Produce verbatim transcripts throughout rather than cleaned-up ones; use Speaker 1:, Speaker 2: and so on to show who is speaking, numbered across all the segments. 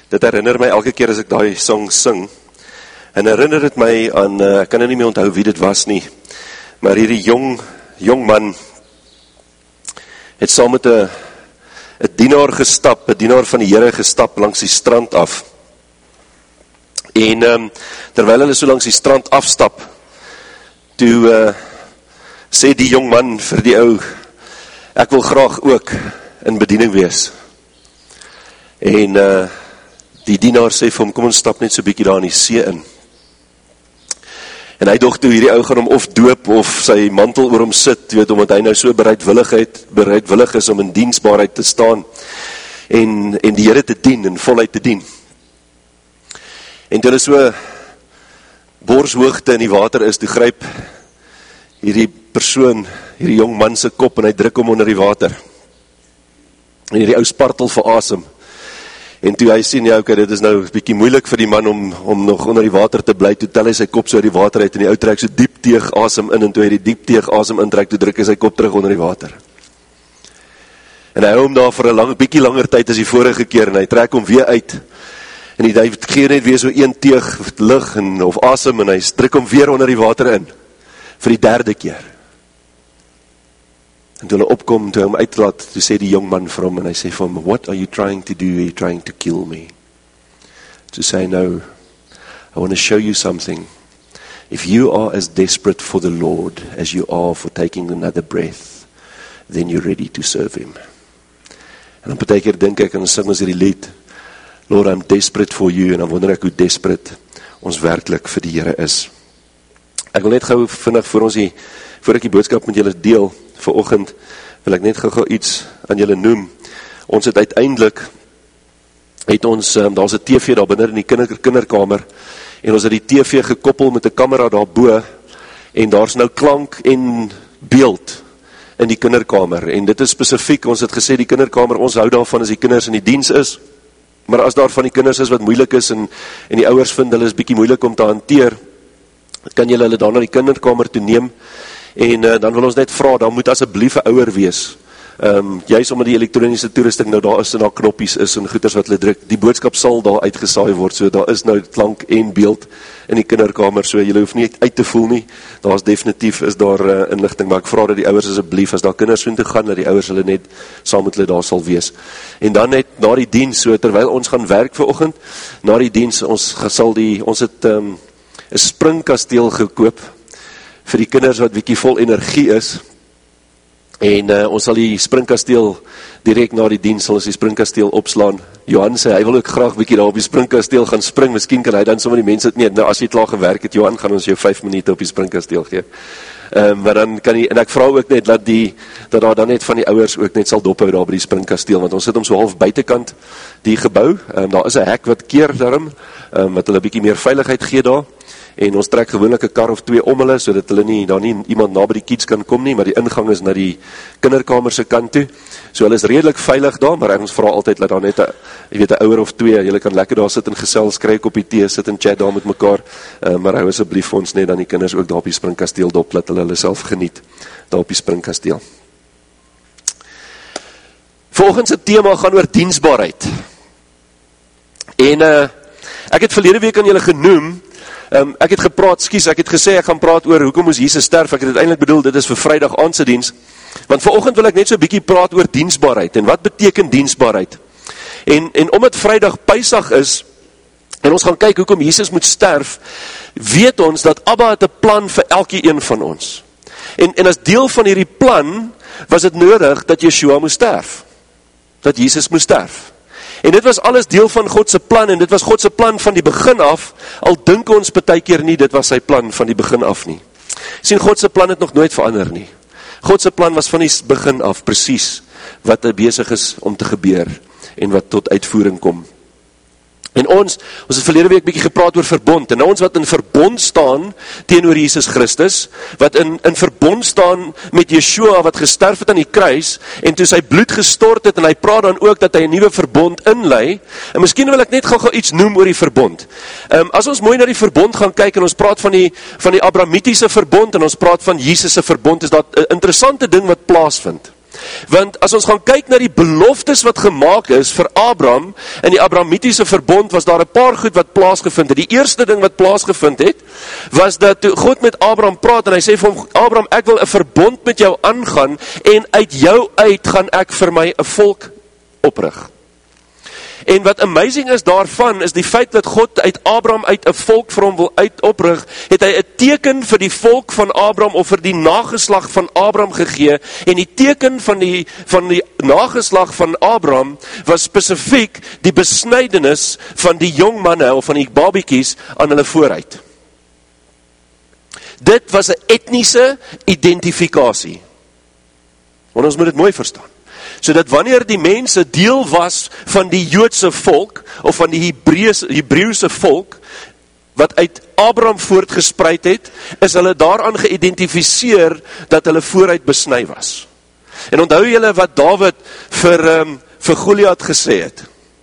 Speaker 1: Dit herinner my elke keer as ek daai song sing, en herinner het my aan, uh, ek kan nie meer onthou wie dit was nie, maar hierdie jong, jong man, het saam met een, een dienaar gestap, een dienaar van die Here gestap langs die strand af, en um, terwyl hulle so langs die strand afstap, toe uh, sê die jong man vir die ou, ek wil graag ook in bediening wees, en uh, die dienaar sê vir hom, kom ons stap net so bykie daar in die see in, en hy dog toe hierdie ou gaan hom of doop, of sy mantel oor hom sit, weet, omdat hy nou so bereidwilligheid, bereidwillig is om in diensbaarheid te staan, en, en die Here te dien, en voluit te dien. En toe hulle so borshoogte in die water is, toe gryp hierdie persoon, hierdie jong man se kop, en hy druk hom onder die water. En hierdie ou spartel vir asem. En toe hy sien, ja, ok, dit is nou 'n bietjie moeilik vir die man om, om nog onder die water te bly, toe tel hy sy kop so uit die water uit, en die ou trek so diep teeg asem in, en toe hy die diep teeg asem intrek, toe druk hy sy kop terug onder die water. En hy hou hom daar vir 'n lang, bietjie langer tyd as die vorige keer, en hy trek hom weer uit, en hy gee net weer so een teeg lug, en, of asem, en hy druk hom weer onder die water in, vir die derde keer. En toe hulle opkom, toe hy hom uitlaat, toe sê die jong man vir hom, en hy sê vir hom, what are you trying to do? Are you trying to kill me? To say, no, I want to show you something. If you are as desperate for the Lord as you are for taking another breath, then you're ready to serve him. En dan partykeer dink ek, en sing ons hierdie lied, Lord, I'm desperate for you, en dan wonder ek hoe desperate ons werklik vir die Here is. Ek wil net gou vinnig voor ons die, voor ek die boodskap met julle deel, vanoggend wil ek net gou iets aan julle noem. Ons het uiteindelik, het ons, um, daar is een T V daar binnen in die kinder, kinderkamer, en ons het die T V gekoppel met die kamera daarbo, en daar is nou klank en beeld in die kinderkamer, en dit is spesifiek, ons het gesê die kinderkamer, ons hou daarvan as die kinders in die diens is, maar as daar van die kinders is wat moeilik is, en, en die ouers vind hulle is bietjie moeilik om te hanteer, kan julle hulle daar na die kinderkamer toe neem, en uh, dan wil ons net vra, dan moet asseblief 'n ouer wees, um, juist omdat die elektroniese toerusting nou daar is, en daar knoppies is, en goeders wat hulle druk, die boodskap sal daar uitgesaai word, so daar is nou klank en beeld in die kinderkamer, so julle hoef nie uit te voel nie, daar is definitief, is daar uh, inligting, maar ek vra dat die ouers asseblief, as daar kinders so toe gaan, dat die ouers hulle net, saam met hulle daar sal wees, en dan net, na die diens, so terwyl ons gaan werk vanoggend, na die diens, ons sal die, ons het um, een springkasteel gekoop, vir die kinders wat bietjie vol energie is, en uh, ons sal die springkasteel, direct na die diens, sal ons die springkasteel opslaan. Johan sê, hy wil ook graag bietjie daar op die springkasteel gaan spring, miskien kan hy dan sommer die mense, nee, nou as jy klaar gewerk het, Johan, gaan ons jou vijf minute op die springkasteel gee. Um, maar dan kan jy, en ek vra ook net, dat, die, dat daar dan net van die ouers ook net sal dophou daar by die springkasteel, want ons sit om so half buitekant die gebou, um, daar is een hek wat keer daarom, um, wat hulle bietjie meer veiligheid gee daar, en ons trek gewoonlik 'n kar of twee om hulle, so dat hulle nie, daar nie iemand na by die kids kan kom nie, maar die ingang is na die kinderkamer se kant toe, so hulle is redelik veilig daar, maar ons vra altyd, dat daar net, a, jy weet, 'n ouer of twee, julle kan lekker daar sit en gesels, kry 'n koppie tee, sit en chat daar met mekaar, uh, maar hou asseblief vir ons net, dan die kinders ook daar op die springkasteel dop, dat hulle hulle self geniet, daar op die springkasteel. Volgens het thema gaan oor diensbaarheid, en uh, ek het verlede week aan julle genoem, Um, ek het gepraat, skies, ek het gesê, ek gaan praat oor hoekom moes Jesus sterf, ek het uiteindelik bedoel, dit is vir Vrydag aandse diens, want vanoggend wil ek net so 'n bietjie praat oor diensbaarheid, en wat beteken diensbaarheid, en, en omdat Vrydag Pysag is, en ons gaan kyk hoekom Jesus moet sterf, weet ons dat Abba het 'n plan vir elke een van ons, en, en as deel van hierdie plan, was het nodig dat Yeshua moes sterf, dat Jesus moes sterf, en dit was alles deel van Godse plan, en dit was Godse plan van die begin af, al dink ons partykeer nie, dit was sy plan van die begin af nie. Sien, Godse plan het nog nooit verander nie. Godse plan was van die begin af, precies, wat er besig is om te gebeur, en wat tot uitvoering kom. En ons, ons het verlede week bietjie gepraat oor verbond, en nou ons wat in verbond staan teenoor Jesus Christus, wat in, in verbond staan met Yeshua, wat gesterf het aan die kruis, en toe sy bloed gestort het, en hy praat dan ook dat hy 'n nuwe verbond inlei, en miskien wil ek net gou-gou iets noem oor die verbond. Um, as ons mooi na die verbond gaan kyk, en ons praat van die, van die Abrahamitiese verbond, en ons praat van Jesus se verbond, is dat 'n interessante ding wat plaasvind. Want as ons gaan kyk na die beloftes wat gemaak is vir Abraham, in die Abrahamitiese verbond was daar 'n paar goed wat plaasgevind het. Die eerste ding wat plaasgevind het, was dat toe God met Abraham praat en hy sê vir hom, Abraham, ek wil 'n verbond met jou aangaan en uit jou uit gaan ek vir my 'n volk oprig. En wat amazing is daarvan, is die feit dat God uit Abraham uit 'n volk vir hom wil uit oprig, het hy 'n teken vir die volk van Abraham, of vir die nageslag van Abraham gegee, en die teken van die, van die nageslag van Abraham, was spesifiek die besnydenis van die jong manne, of van die babiekies, aan hulle vooruit. Dit was 'n etniese identifikasie. Want ons moet dit mooi verstaan. So dat wanneer die mense deel was van die Joodse volk, of van die Hebreëse volk, wat uit Abraham voortgespreid het, is hulle daaraan geïdentifiseer, dat hulle vooruit besny was. En onthou julle wat Dawid vir, um, vir Goliat gesê het?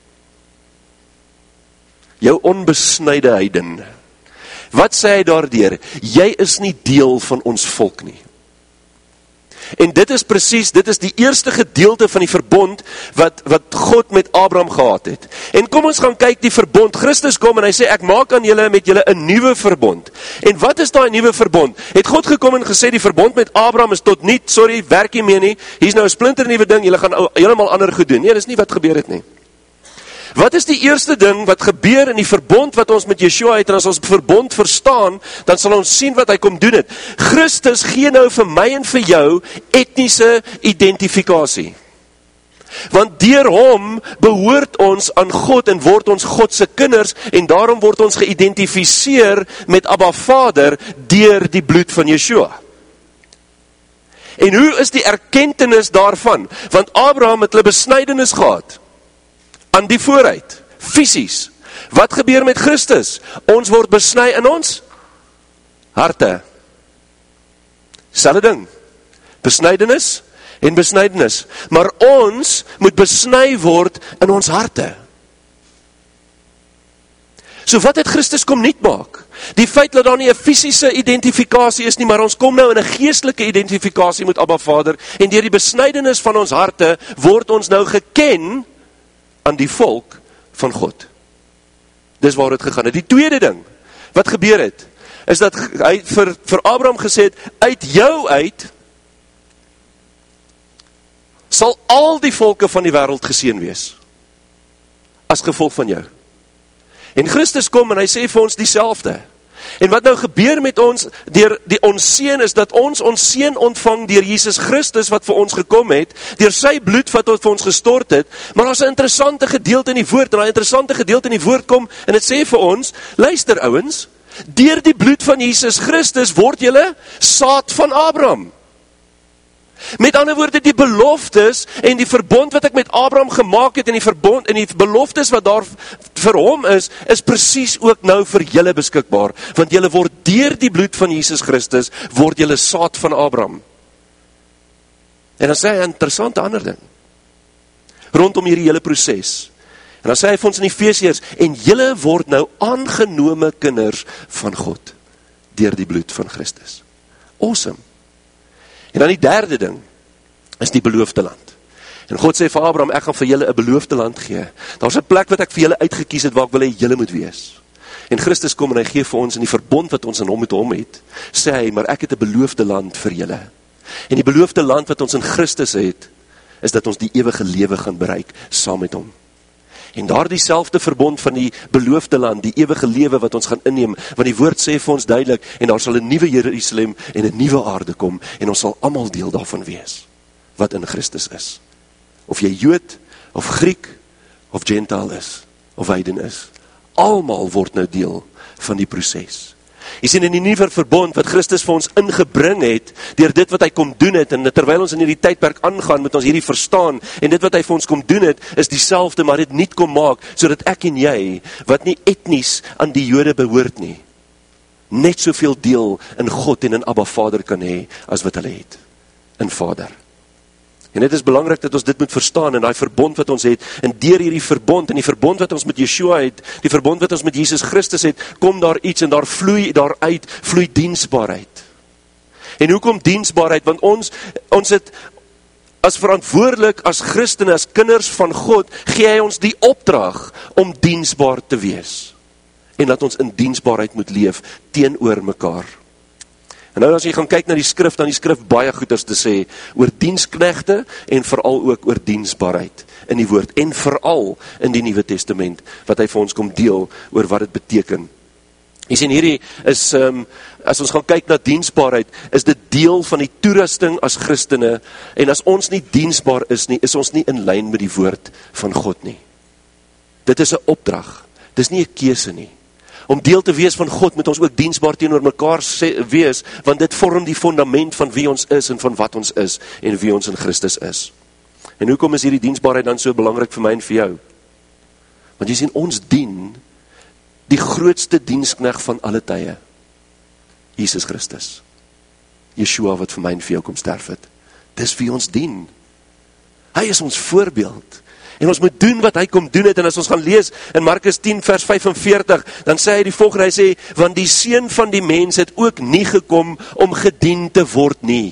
Speaker 1: Jou onbesnyde heiden. Wat sê hy daardeur? Jy is nie deel van ons volk nie. En dit is precies, dit is die eerste gedeelte van die verbond wat, wat God met Abraham gehad het. En kom ons gaan kyk die verbond. Christus kom en hy sê, ek maak aan julle met julle 'n nuwe verbond. En wat is daai nuwe verbond? Het God gekom en gesê, die verbond met Abraham is tot niet, sorry, werk nie meer nie, hier is nou 'n splinter nuwe ding, julle gaan helemaal ander goed doen. Nee, dis nie wat gebeur het nie. Wat is die eerste ding wat gebeur in die verbond wat ons met Yeshua het, en as ons verbond verstaan, dan sal ons sien wat hy kom doen het. Christus gee nou vir my en vir jou etniese identifikasie. Want deur hom behoort ons aan God en word ons God se kinders, en daarom word ons geïdentifiseer met Abba Vader deur die bloed van Yeshua. En hoe is die erkentenis daarvan? Want Abraham het hulle besnydenis gehad aan die vooruit, fisies. Wat gebeur met Christus? Ons word besny in ons harte. Selfde ding. Besnydenis en besnydenis. Maar ons moet besny word in ons harte. So wat het Christus kom niet maak? Die feit dat daar nie 'n fisiese identifikasie is nie, maar ons kom nou in 'n geestelike identifikasie met Abba Vader, en deur die besnydenis van ons harte word ons nou geken aan die volk van God. Dis waar het gegaan het. Die tweede ding, wat gebeur het, is dat hy vir, vir Abraham gesê het, uit jou uit, sal al die volke van die wêreld geseën wees, as gevolg van jou. En Christus kom en hy sê vir ons dieselfde. En wat nou gebeur met ons, deur die onseën is dat ons onseën ontvang deur Jesus Christus wat vir ons gekom het, deur sy bloed wat tot vir ons gestort het, maar daar's 'n interessante gedeelte in die woord, en daai interessante gedeelte in die woord kom, en dit sê vir ons, luister ouens, deur die bloed van Jesus Christus word julle saad van Abraham. Met ander woorde, die beloftes en die verbond wat ek met Abraham gemaak het, en die verbond en die beloftes wat daar vir hom is, is presies ook nou vir julle beskikbaar, want julle word deur die bloed van Jesus Christus, word julle saad van Abraham. En dan sê hy 'n interessante ander ding, rondom hierdie hele proses. En dan sê hy vir ons in Efesiërs, en julle word nou aangenome kinders van God, deur die bloed van Christus. Awesome. En dan die derde ding, is die beloofde land. En God sê vir Abraham, ek gaan vir julle 'n beloofde land gee. Daar is 'n plek wat ek vir julle uitgekies het, waar ek wil hê julle moet wees. En Christus kom en hy gee vir ons in die verbond wat ons in hom met hom het, sê hy, maar ek het 'n beloofde land vir julle. En die beloofde land wat ons in Christus het, is dat ons die ewige lewe gaan bereik, saam met hom. En daar dieselfde verbond van die beloofde land, die ewige lewe wat ons gaan inneem, want die woord sê vir ons duidelik, en daar sal 'n nuwe Jerusalem en 'n nuwe aarde kom, en ons sal almal deel daarvan wees, wat in Christus is. Of jy Jood, of Griek, of Gentile is, of heiden is, almal word nou deel van die proses. Jy sien in die nuwe verbond wat Christus vir ons ingebring het, deur dit wat hy kom doen het, en terwyl ons in hierdie tydperk aangaan, moet ons hierdie verstaan, en dit wat hy vir ons kom doen het, is dieselfde, maar dit nie kom maak, sodat ek en jy, wat nie etnies aan die Jode behoort nie, net soveel deel in God en in Abba Vader kan hê, as wat hulle het, in Vader. En dit is belangrik dat ons dit moet verstaan, en die verbond wat ons het, en deur hierdie verbond, en die verbond wat ons met Yeshua het, die verbond wat ons met Jesus Christus het, kom daar iets, en daar vloei daaruit, vloei diensbaarheid. En hoekom diensbaarheid? Want ons, ons het, as verantwoordelik, as Christene, as kinders van God, gee hy ons die opdrag om diensbaar te wees. En dat ons in diensbaarheid moet leef teenoor mekaar. En nou as jy gaan kyk na die skrif, dan die skrif baie goeders te sê oor diensknegte en veral ook oor diensbaarheid in die woord. En veral in die Nuwe Testament, wat hy vir ons kom deel oor wat dit beteken. Jy sien, hierdie is, um, as ons gaan kyk na diensbaarheid, is dit deel van die toerusting as Christene, en as ons nie diensbaar is nie, is ons nie in lyn met die woord van God nie. Dit is 'n opdrag, dit is nie 'n keuse nie. Om deel te wees van God, moet ons ook diensbaar teenoor mekaar wees, want dit vorm die fundament van wie ons is, en van wat ons is, en wie ons in Christus is. En hoekom is hierdie diensbaarheid dan so belangrik vir my en vir jou? Want jy sien, ons dien die grootste dienskneg van alle tye, Jesus Christus. Yeshua wat vir my en vir jou kom sterf het. Dis wie ons dien. Hy is ons voorbeeld. En ons moet doen wat hy kom doen het. En as ons gaan lees in Markus tien vers vyfenveertig, dan sê hy die volgende, hy sê, want die seun van die mens het ook nie gekom om gedien te word nie,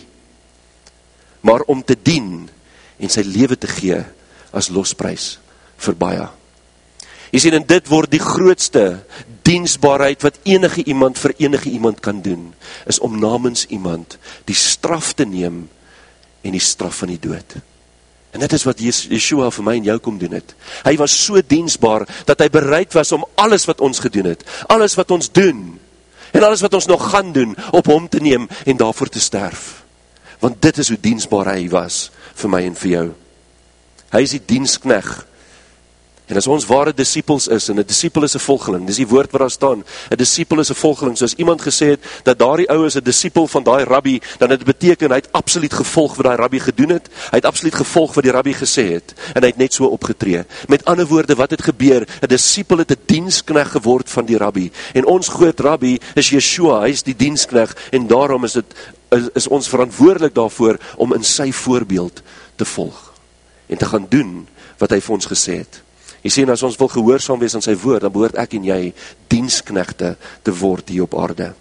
Speaker 1: maar om te dien en sy lewe te gee as losprys vir baie. Jy sien, en dit word die grootste diensbaarheid wat enige iemand vir enige iemand kan doen, is om namens iemand die straf te neem en die straf van die dood. En dit is wat Yeshua vir my en jou kom doen het. Hy was so diensbaar, dat hy bereid was om alles wat ons gedoen het, alles wat ons doen, en alles wat ons nog gaan doen, op hom te neem en daarvoor te sterf. Want dit is hoe diensbaar hy was, vir my en vir jou. Hy is die dienskneg. En as ons ware disciples is, en 'n discipel is 'n volgeling, dis die woord wat daar staan, 'n discipel is 'n volgeling, soos iemand gesê het, dat daardie ou is 'n discipel van daai rabbi, dan het beteken, hy het absoluut gevolg wat daai rabbi gedoen het, hy het absoluut gevolg wat die rabbi gesê het, en hy het net so opgetree. Met ander woorde, wat het gebeur? 'n Discipel het 'n dienskneg geword van die rabbi, en ons groot rabbi is Yeshua, hy is die dienskneg, en daarom is dit, is, is ons verantwoordelik daarvoor, om in sy voorbeeld te volg, en te gaan doen, wat hy vir ons gesê het. Jy sien, as ons wil gehoorsaam wees aan sy woord, dan behoort ek en jy diensknegte te word hier op aarde.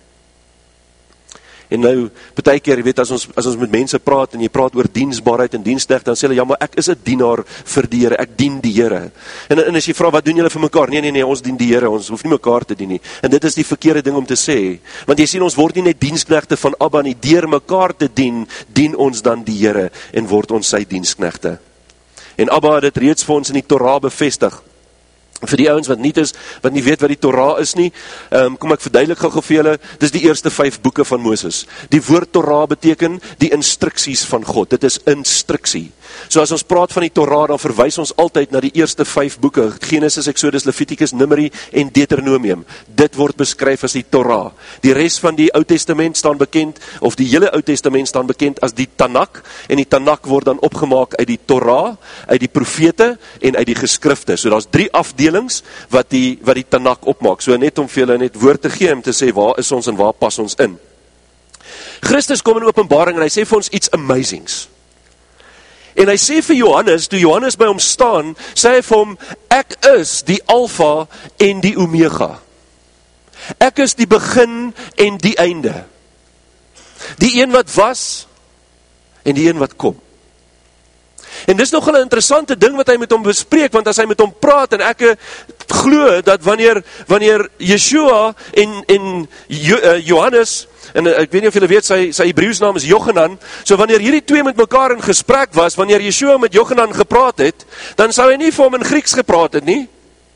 Speaker 1: En nou, partykeer, jy weet, as ons, as ons met mense praat, en jy praat oor diensbaarheid en diensknegte, dan sê hulle, ja, maar ek is 'n dienaar vir die Here, ek dien die Here. En, en as jy vra, wat doen julle vir mekaar? Nee, nee, nee, ons dien die Here, ons hoef nie mekaar te dien nie. En dit is die verkeerde ding om te sê, want jy sien, ons word nie net diensknegte van Abba nie, deur mekaar te dien, dien ons dan die Here, en word ons sy diensknegte. En Abba het dit reeds vir ons in die Torah bevestig. Vir die ouens wat nie is, wat nie weet wat die Torah is nie, um, kom ek verduidelik gou vir julle, dis die eerste vyf boeke van Moses. Die woord Torah beteken die instruksies van God, dit is instruksie. So as ons praat van die Torah, dan verwys ons altyd na die eerste vyf boeke, Genesis, Exodus, Levitikus, Numeri en Deuteronomium. Dit word beskryf as die Torah. Die res van die Ou Testament staan bekend, of die hele Ou Testament staan bekend as die Tanakh, en die Tanakh word dan opgemaak uit die Torah, uit die profete en uit die geskrifte. So daar's drie afdelings wat die, wat die Tanakh opmaak. So net om vir julle net woord te gee, om te sê, waar is ons en waar pas ons in? Christus kom in Openbaring en hy sê vir ons iets amazings. En hy sê vir Johannes, toe Johannes by hom staan, sê hy vir hom, ek is die Alpha en die Omega. Ek is die begin en die einde. Die een wat was, en die een wat kom. En dis nog 'n interessante ding wat hy met hom bespreek, want as hy met hom praat, en ek glo dat wanneer, wanneer Yeshua en, en Johannes, en ek weet nie of julle weet, sy, sy Hebreëus naam is Jochanan, so wanneer hierdie twee met mekaar in gesprek was, wanneer Yeshua met Jochanan gepraat het, dan sou hy nie vir hom in Grieks gepraat het nie,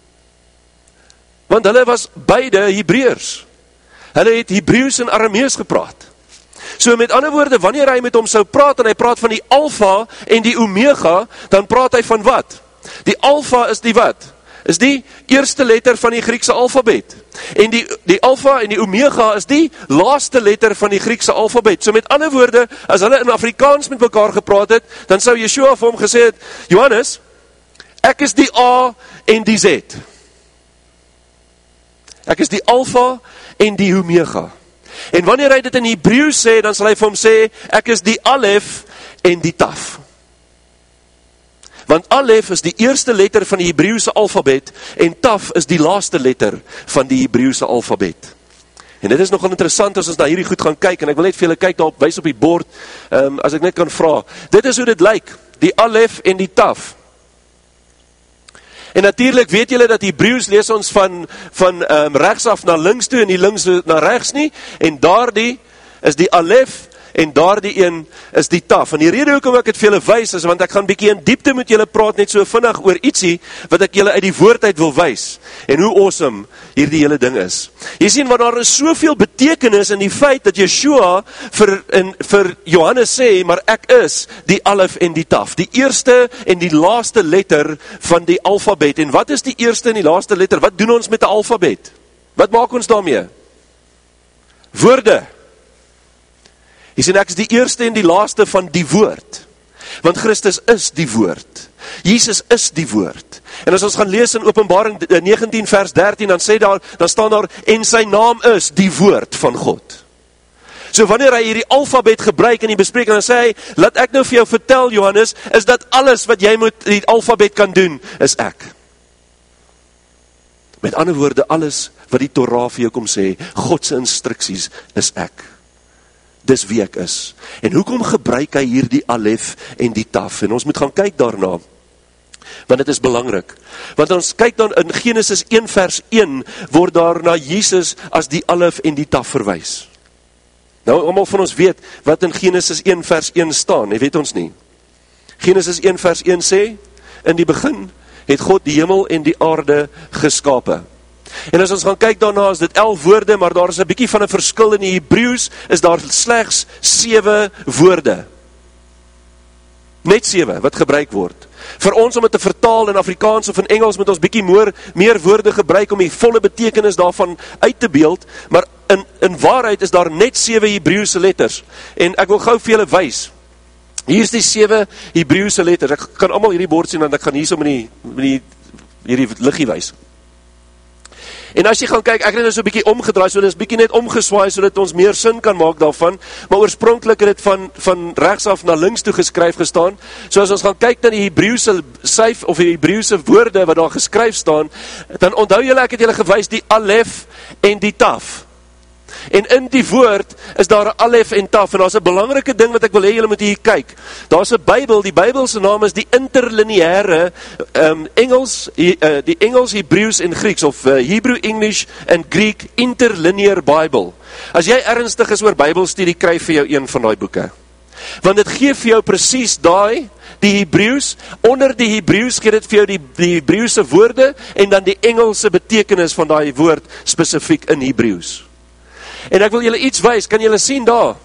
Speaker 1: want hulle was beide Hebreërs, hulle het Hebreëus en Aramees gepraat. So met ander woorde, wanneer hy met hom sou praat, en hy praat van die Alpha en die Omega, dan praat hy van wat? Die Alpha is die wat? Is die eerste letter van die Griekse alfabet. En die, die Alpha en die Omega is die laaste letter van die Griekse alfabet. So met ander woorde, as hulle in Afrikaans met mekaar gepraat het, dan sou Yeshua vir hom gesê het, Johannes, ek is die A en die Z. Ek is die Alpha en die Omega. En wanneer hy dit in Hebreëus sê, dan sal hy vir hom sê, ek is die Alef en die Taf. Want Alef is die eerste letter van die Hebreëse alfabet, en Taf is die laaste letter van die Hebreëse alfabet. En dit is nogal interessant as ons na hierdie goed gaan kyk, en ek wil net vir julle kyk daarop, wys op die bord, um, as ek net kan vra. Dit is hoe dit lyk. die alef en die taf. En natuurlijk weet julle dat Hebreëus lees ons van, van um, rechtsaf na links toe en die links na rechts nie, en daardie is die alef, en daardie een is die taf. En die rede hoekom ek het vir julle wys is, want ek gaan bietjie in diepte met julle praat, net so vinnig oor ietsie, wat ek julle uit die woord uit wil wys, en hoe awesome hierdie hele ding is. Jy sien, want daar is soveel betekenis in die feit, dat Yeshua vir, in, vir Johannes sê, maar ek is die alef en die taf, die eerste en die laaste letter van die alfabet. En wat is die eerste en die laaste letter? Wat doen ons met die alfabet? Wat maak ons daarmee? Woorde. Jy sien, ek is die eerste en die laaste van die woord, want Christus is die woord, Jesus is die woord, en as ons gaan lees in Openbaring negentien vers dertien, dan sê daar, dan staan daar, en sy naam is die woord van God. So wanneer hy hierdie alfabet gebruik in die bespreking, dan sê hy, laat ek nou vir jou vertel, Johannes, is dat alles wat jy moet die alfabet kan doen, is ek. Met ander woorde, alles wat die Torah vir jou kom sê, Godse instruksies, is ek. Dis wie ek is. En hoekom gebruik hy hier die alef en die taf? En ons moet gaan kyk daarna, want dit is belangrik. Want ons kyk dan in Genesis een vers een, word daar na Jesus as die alef en die taf verwys. Nou, almal van ons weet, wat in Genesis een vers een staan, jy weet ons nie. Genesis een vers een sê, in die begin het God die hemel en die aarde geskape. En as ons gaan kyk daarna, is dit elf woorde, maar daar is 'n bietjie van 'n verskil in die Hebreëus, is daar slegs sewe woorde. Net sewe wat gebruik word. Vir ons om dit te vertaal in Afrikaans of in Engels, moet ons bietjie meer, meer woorde gebruik om die volle betekenis daarvan uit te beeld, maar in, in waarheid is daar net sewe Hebreëse letters. En ek wil gou vir julle wys. Hier is die sewe Hebreëse letters. Ek kan almal hierdie bord sien, want ek gaan hierso met die, met die hierdie liggie wys. En as jy gaan kyk, ek het nou so 'n bietjie omgedraai, so dit is bietjie net omgeswaai, so dat ons meer sin kan maak daarvan, maar oorspronklik het dit van, van rechtsaf na links toe geskryf gestaan, so as ons gaan kyk na die Hebreëse syf, of die Hebreëse woorde wat daar geskryf staan, dan onthou julle, ek het julle gewys, die alef en die taf. En in die woord is daar 'n alef en taf, en daar is 'n belangrike ding wat ek wil hê julle moet hier kyk. Daar is 'n Bybel, die Bybel se naam is die interlineêre um, Engels, uh, die Engels, Hebreëus en Grieks, of uh, Hebrew, English en Greek Interlinear Bible. As jy ernstig is oor Bybelstudie, kry vir jou een van daai boeke. Want dit gee vir jou presies daai, die Hebreëus, onder die Hebreëus gee dit vir jou die, die Hebreëse woorde, en dan die Engelse betekenis van daai woord, spesifiek in Hebreëus. En ek wil julle iets wys, kan julle sien daar,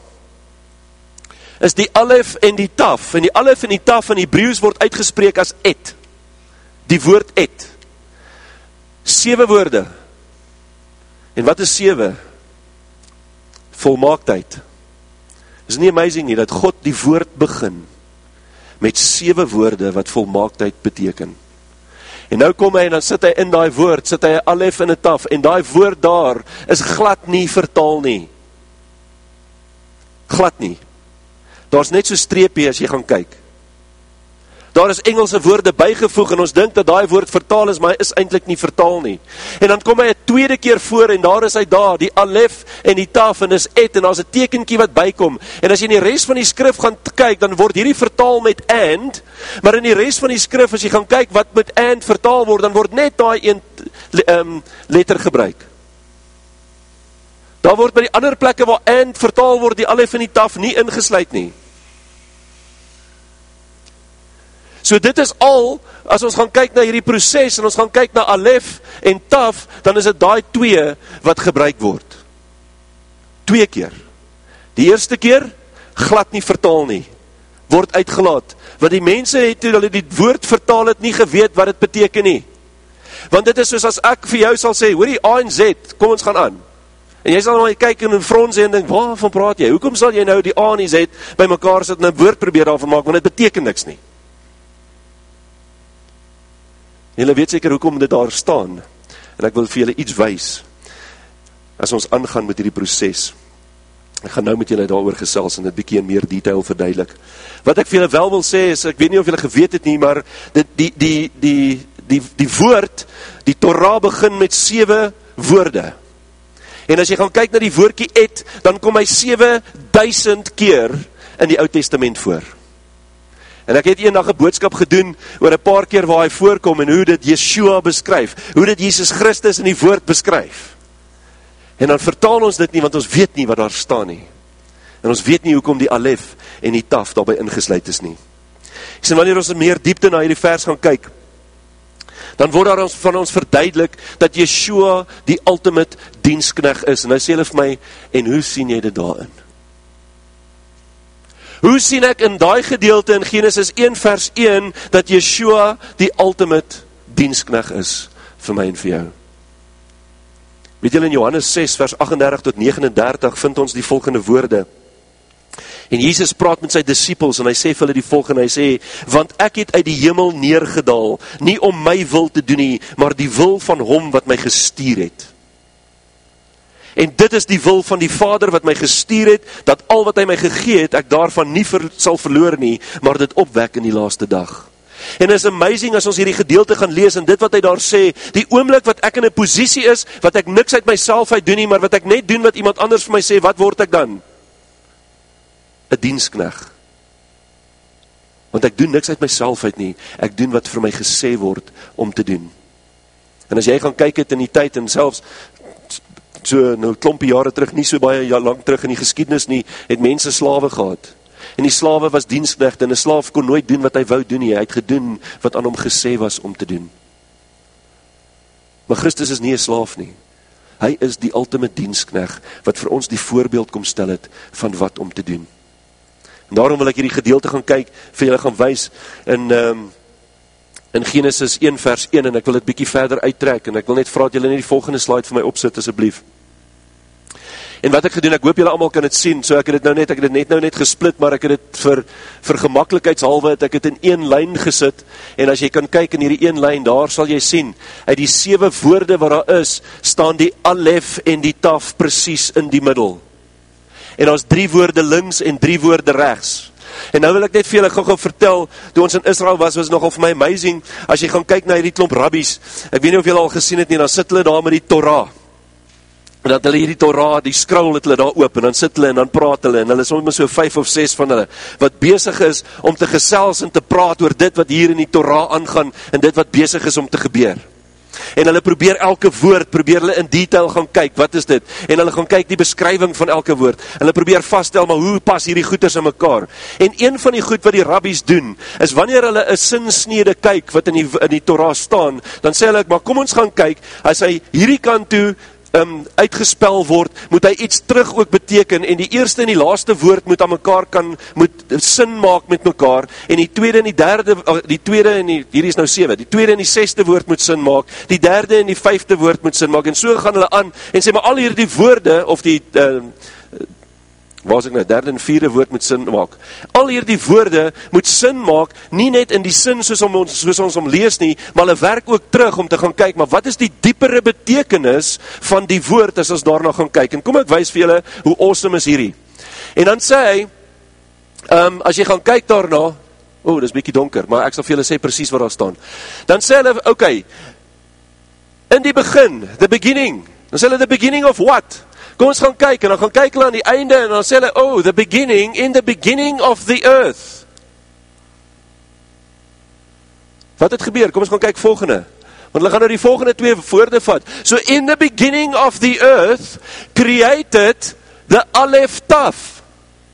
Speaker 1: is die alef en die taf, en die alef en die taf in Hebreëus word uitgespreek as et, die woord et, sewe woorde, en wat is sewe? Volmaaktheid. Is nie amazing nie, dat God die woord begin, met sewe woorde, wat volmaaktheid beteken. En nou kom hy en dan sit hy in daai woord, sit hy 'n alef en 'n taf, en daai woord daar is glad nie vertaal nie. Glad nie. Daar's net so streepie as jy gaan kyk. Daar is Engelse woorde bygevoeg, en ons dink dat daai woord vertaal is, maar hy is eintlik nie vertaal nie. En dan kom hy 'n tweede keer voor, en daar is hy daar, die alef en die taf, en dis et, en daar's 'n tekentjie wat bykom. En as jy in die res van die skrif gaan kyk, dan word hierdie vertaal met and, maar in die res van die skrif, as jy gaan kyk wat met and vertaal word, dan word net daai een um, letter gebruik. Daar word by die ander plekke waar and vertaal word, die alef en die taf nie ingesluit nie. So dit is al, as ons gaan kyk na hierdie proses, en ons gaan kyk na alef en taf, dan is dit daai twee wat gebruik word. Twee keer. Die eerste keer, glad nie vertaal nie, word uitgelaat, want die mense het toe hulle die woord vertaal het nie geweet wat dit beteken nie. Want dit is soos as ek vir jou sal sê, hoor die A en Z, kom ons gaan aan. En jy sal nou kyk en in frons en denk, waarvan praat jy? Hoekom sal jy nou die A en die Z by mekaar sit en 'n woord probeer daarvan maak, want dit beteken niks nie. Julle weet seker hoekom dit daar staan, en ek wil vir julle iets wys, as ons aangaan met hierdie proses. Ek gaan nou met julle daaroor gesels, en dit bietjie in meer detail verduidelik. Wat ek vir julle wel wil sê, is, ek weet nie of julle geweet het nie, maar dit, die, die, die, die, die woord, die Torah begin met sewe woorde. En as jy gaan kyk na die woordjie et, dan kom hy sewe duisend keer in die Ou Testament voor. En ek het eendag 'n boodskap gedoen oor 'n paar keer waar hy voorkom en hoe dit Yeshua beskryf, hoe dit Jesus Christus in die woord beskryf. En dan vertaal ons dit nie, want ons weet nie wat daar staan nie. En ons weet nie hoekom die alef en die taf daarbij ingesluit is nie. Ek sê, wanneer ons meer diepte na hierdie vers gaan kyk, dan word daar ons, van ons verduidelik, dat Yeshua die ultimate dienskneg is. En hy sê hulle vir my, en hoe sien jy dit daarin? Hoe sien ek in daai gedeelte in Genesis een vers een, dat Yeshua die ultimate dienskneg is, vir my en vir jou? Weet julle, in Johannes ses vers agt en dertig tot negen en dertig, vind ons die volgende woorde. En Jesus praat met sy disciples en hy sê vir hulle die volgende, hy sê, want ek het uit die hemel neergedaal, nie om my wil te doen nie, maar die wil van hom wat my gestuur het. En dit is die wil van die Vader wat my gestuur het, dat al wat hy my gegee het, ek daarvan nie ver, sal verloor nie, maar dit opwek in die laaste dag. En het is amazing as ons hierdie gedeelte gaan lees, en dit wat hy daar sê, die oomblik wat ek in 'n posisie is, wat ek niks uit myself uit doen nie, maar wat ek net doen wat iemand anders vir my sê, wat word ek dan? 'n dienskneg. Want ek doen niks uit myself uit nie, ek doen wat vir my gesê word om te doen. En as jy gaan kyk het in die tyd, en selfs so nou klompie jare terug, nie so baie ja, lang terug in die geskiedenis nie, het mense slawe gehad. En die slawe was diensknegte, en 'n slaaf kon nooit doen wat hy wou doen nie, hy het gedoen wat aan hom gesê was om te doen. Maar Christus is nie 'n slaaf nie. Hy is die ultimate dienskneg, wat vir ons die voorbeeld kom stel het, van wat om te doen. En daarom wil ek hierdie gedeelte gaan kyk, vir julle gaan wys, in, um, in Genesis een vers een, en ek wil dit bietjie verder uittrek, en ek wil net vra dat julle net die volgende slide vir my opsit, asseblief. En wat ek gedoen, ek hoop julle almal kan dit sien, so ek het dit nou net, ek het dit net nou net gesplit, maar ek het dit vir, vir gemakkelikheidshalwe, het ek het in een lyn gesit, en as jy kan kyk in hierdie een lyn, daar sal jy sien, uit die sewe woorde wat daar is, staan die alef en die taf precies in die middel. En daar is drie woorde links en drie woorde regs. En nou wil ek net vir julle gou-gou vertel, toe ons in Israel was, was nogal vir my amazing, as jy gaan kyk na hierdie klomp rabbies, ek weet nie of julle al gesien het nie, dan sit hulle daar met die Torah, en dat hulle hierdie Torah, die scroll het hulle daar oop, en dan sit hulle en dan praat hulle, en hulle is soms so vyf of ses van hulle, wat besig is om te gesels en te praat oor dit wat hier in die Torah aangaan, en dit wat besig is om te gebeur. En hulle probeer elke woord, probeer hulle in detail gaan kyk, wat is dit? En hulle gaan kyk die beskrywing van elke woord. Hulle probeer vasstel, maar hoe pas hierdie goeders in mekaar? En een van die goed wat die rabbies doen, is wanneer hulle 'n sinsnede kyk, wat in die, in die Torah staan, dan sê hulle, maar kom ons gaan kyk, as hy hierdie kant toe, Um, uitgespel word, moet hy iets terug ook beteken, en die eerste en die laaste woord moet aan mekaar kan, moet sin maak met mekaar, en die tweede en die derde, die tweede en die, hierdie is nou sewe, die tweede en die sesde woord moet sin maak, die derde en die vyfde woord moet sin maak, en so gaan hulle aan, en sê maar al hierdie woorde, of die, uh, waar is ek nou, derde en vierde woord moet sin maak, al hierdie woorde moet sin maak, nie net in die sin soos, om ons, soos ons om lees nie, maar hulle werk ook terug om te gaan kyk, maar wat is die diepere betekenis van die woord, as ons daarna gaan kyk, en kom ek wys vir julle, hoe awesome is hierdie, en dan sê hy, um, as jy gaan kyk daarna, o, oh, dit is bietjie donker, maar ek sal vir julle sê precies wat daar staan, dan sê hulle, oké, okay, in die begin, the beginning, dan sê hulle, the beginning of what? Kom ons gaan kyk, en dan gaan kyk hulle aan die einde, en dan sê hulle, oh, the beginning, in the beginning of the earth. Wat het gebeur? Kom ons gaan kyk volgende. Want hulle gaan nou die volgende twee woorde vat. So, in the beginning of the earth, created the Aleph Taf.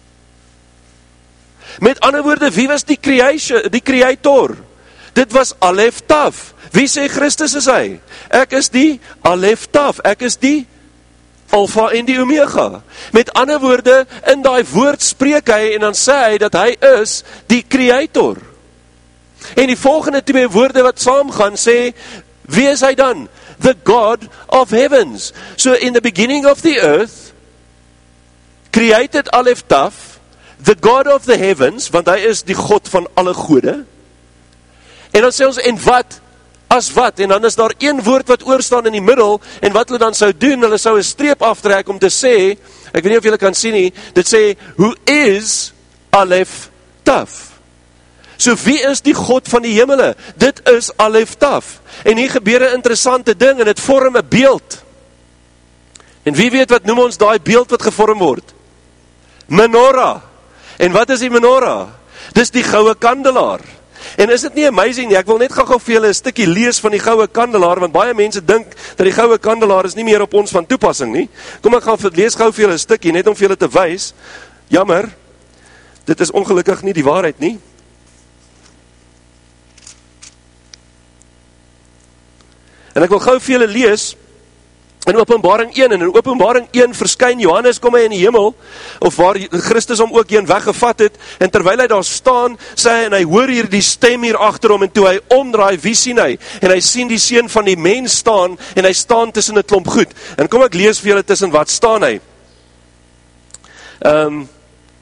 Speaker 1: Met ander woorde, wie was die creation, die creator? Dit was Aleph Taf. Wie sê Christus is hy? Ek is die Aleph Taf. Ek is die Alpha en die Omega. Met ander woorde, in daai woord spreek hy, en dan sê hy, dat hy is die creator. En die volgende twee woorde wat saamgaan, sê, wie is hy dan? The God of heavens. So, in the beginning of the earth, created Aleph Taf, the God of the heavens, want hy is die God van alle gode. En dan sê ons, en wat? As wat, en dan is daar een woord wat oorstaan in die middel, en wat hulle dan sou doen, hulle sou 'n streep aftrek om te sê, ek weet nie of julle kan sien nie, dit sê, who is Aleph Taf? So wie is die God van die hemele? Dit is Aleph Taf. En hier gebeur 'n interessante ding, en dit vorm 'n beeld. En wie weet wat noem ons daai beeld wat gevorm word? Menorah. En wat is die menorah? Dis die goue kandelaar. En is dit nie amazing nie? Ek wil net gou-gou vir julle 'n stukkie lees van die goue kandelaar, want baie mense dink dat die goue kandelaar is nie meer op ons van toepassing nie. Kom ek gaan lees gou vir julle 'n stukkie, net om vir julle te wys. Jammer, dit is ongelukkig nie die waarheid nie. En ek wil gou vir julle lees in Openbaring een, en in Openbaring een verskyn Johannes, kom hy in die hemel, of waar Christus hom ook een weggevat het, en terwyl hy daar staan, sê hy, en hy hoor hier die stem hier agter hom, en toe hy omdraai, wie sien hy? En hy sien die seun van die mens staan, en hy staan tussen 'n klomp goed. En kom ek lees vir julle tussen wat staan hy. Ehm, um,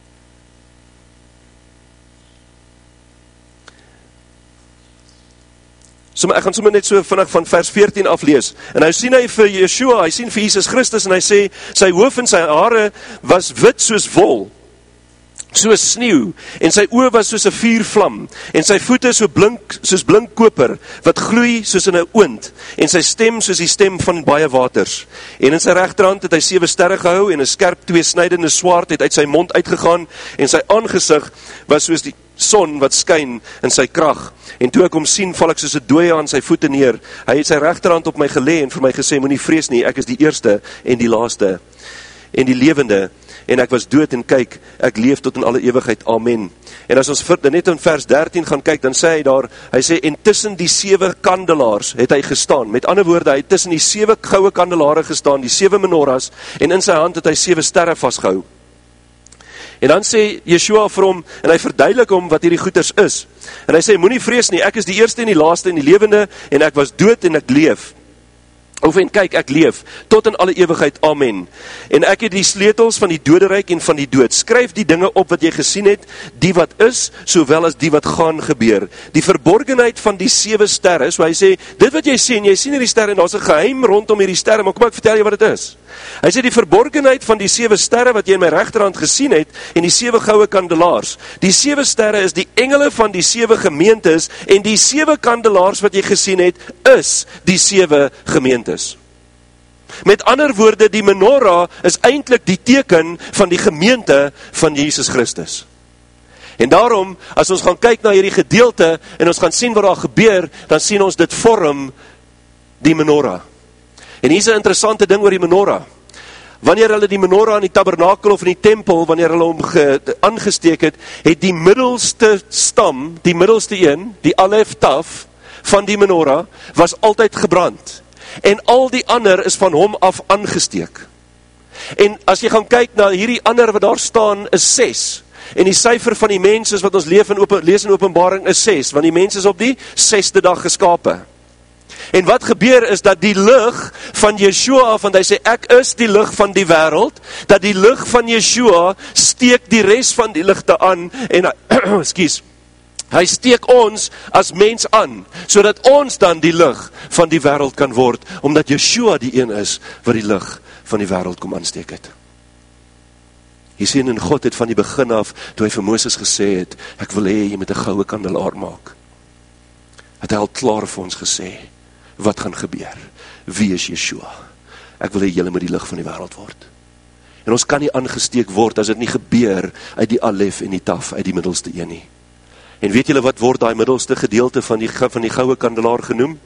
Speaker 1: So, ek gaan sommer net so vinnig van vers veertien aflees. En nou sien hy vir Yeshua, hy sien vir Jesus Christus, en hy sê, sy hoof en sy hare was wit soos wol, soos sneeu, en sy oë was soos 'n vuurvlam, en sy voete so blink, soos blink koper, wat gloei soos in 'n oond, en sy stem soos die stem van baie waters. En in sy regterhand het hy sewe sterre gehou, en 'n skerp tweesnydende swaard het uit sy mond uitgegaan, en sy aangesig was soos die son wat skyn in sy krag. En toe ek hom sien, val ek soos 'n dooie aan sy voete neer. Hy het sy regterhand op my gelê en vir my gesê, moenie vrees nie, ek is die eerste en die laaste en die lewende. En ek was dood en kyk, ek leef tot in alle ewigheid. Amen. En as ons net in vers dertien gaan kyk, dan sê hy daar, hy sê, en tussen die sewe kandelaars het hy gestaan. Met ander woorde, hy het tussen die sewe goue kandelare gestaan, die sewe menorahs, en in sy hand het hy sewe sterre vasgehou. En dan sê Yeshua vir hom, en hy verduidelik hom wat hierdie goeders is. En hy sê, moenie vrees nie, ek is die eerste en die laaste en die lewende, en ek was dood en ek leef. Of en kyk, ek leef, tot in alle ewigheid, amen. En ek het die sleutels van die doderyk en van die dood. Skryf die dinge op wat jy gesien het, die wat is, sowel as die wat gaan gebeur. Die verborgenheid van die sewe sterre, so hy sê, dit wat jy sien, jy sien hierdie sterre, en daar is 'n geheim rondom hierdie sterre, maar kom ek vertel jy wat dit is. Hy sê, die verborgenheid van die sewe sterre, wat jy in my regterhand gesien het, en die sewe goue kandelaars. Die sewe sterre is die engele van die sewe gemeentes, en die sewe kandelaars wat jy gesien het, is die sewe gemeentes. Met ander woorde, die menorah is eintlik die teken van die gemeente van Jesus Christus. En daarom, as ons gaan kyk na hierdie gedeelte, en ons gaan sien wat daar gebeur, dan sien ons dit vorm die menorah. En hier is 'n interessante ding oor die menorah. Wanneer hulle die menorah in die tabernakel of in die tempel, wanneer hulle hom ge, aangesteek het, het die middelste stam, die middelste een, die alef taf van die menorah, was altyd gebrand. En al die ander is van hom af aangesteek. En as jy gaan kyk na hierdie ander wat daar staan, is ses. En die syfer van die mens is wat ons leef in open, lees in Openbaring is ses, want die mens is op die sesde dag geskape. En wat gebeur is dat die lig van Yeshua, want hy sê ek is die lig van die wêreld, dat die lig van Yeshua steek die res van die ligte aan, en ekskuus, hy steek ons as mens aan, sodat ons dan die lig van die wêreld kan word, omdat Yeshua die een is wat die lig van die wêreld kom aansteek het. Jy sien, en God het van die begin af, toe hy vir Moses gesê het, ek wil hê jy moet 'n goue kandelaar maak, het hy al klaar vir ons gesê, wat gaan gebeur? Wie is Yeshua? Ek wil hê julle moet die lig van die wêreld word. En ons kan nie aangesteek word as dit nie gebeur uit die alef en die taf, uit die middelste een nie. En weet julle wat word daai middelste gedeelte van die, van die goue kandelaar genoem?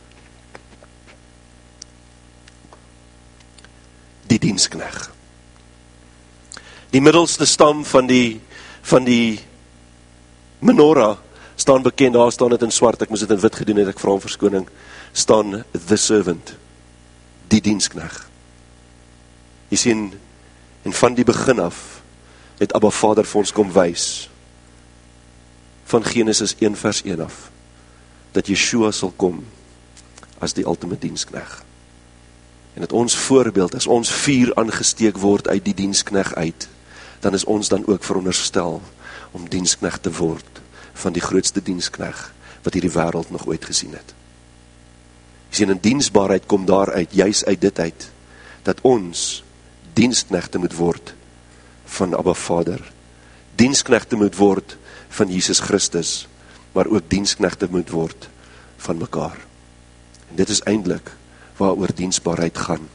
Speaker 1: Die dienskneg. Die middelste stam van die, van die menorah staan bekend, daar staan dit in swart, ek moes dit in wit gedoen het, ek vra om verskoning, staan the servant, die dienskneg. Jy sien, en van die begin af, het Abba Vader vir ons kom wys, van Genesis een vers een af, dat Yeshua sal kom, as die ultimate dienskneg. En dat ons voorbeeld, as ons vuur aangesteek word uit die dienskneg uit, dan is ons dan ook veronderstel, om dienskneg te word, van die grootste dienskneg, wat hierdie wêreld nog ooit gesien het. Jy sien, in diensbaarheid kom daaruit, juis uit dit uit, dat ons diensknegte moet word, van Abba Vader, diensknegte moet word, van Jesus Christus, maar ook diensknegte moet word, van mekaar. En dit is eintlik, waaroor diensbaarheid gaan.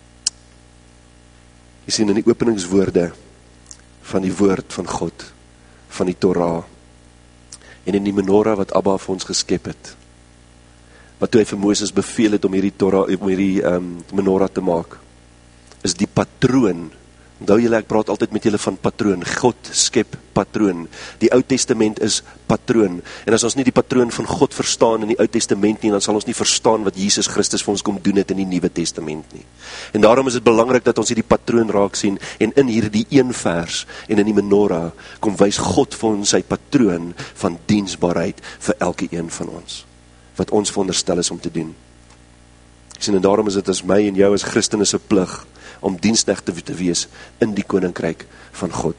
Speaker 1: Jy sien, in die openingswoorde, van die woord van God, van die Torah, en in die menorah wat Abba vir ons geskep het, wat toe hy vir Moses beveel het om hierdie Torah, om hierdie um, menorah te maak, is die patroon. Onthou julle, ek praat altyd met julle van patroon. God skep patroon. Die Ou Testament is patroon. En as ons nie die patroon van God verstaan in die Ou Testament nie, dan sal ons nie verstaan wat Jesus Christus vir ons kom doen het in die Nuwe Testament nie. En daarom is dit belangrik dat ons hierdie patroon raak sien, en in hierdie een vers, en in die menorah, kom wys God vir ons sy patroon van diensbaarheid vir elke een van ons, wat ons veronderstel is om te doen. En daarom is dit as my en jou as Christene se plig, om diensknegte te wees in die koninkryk van God.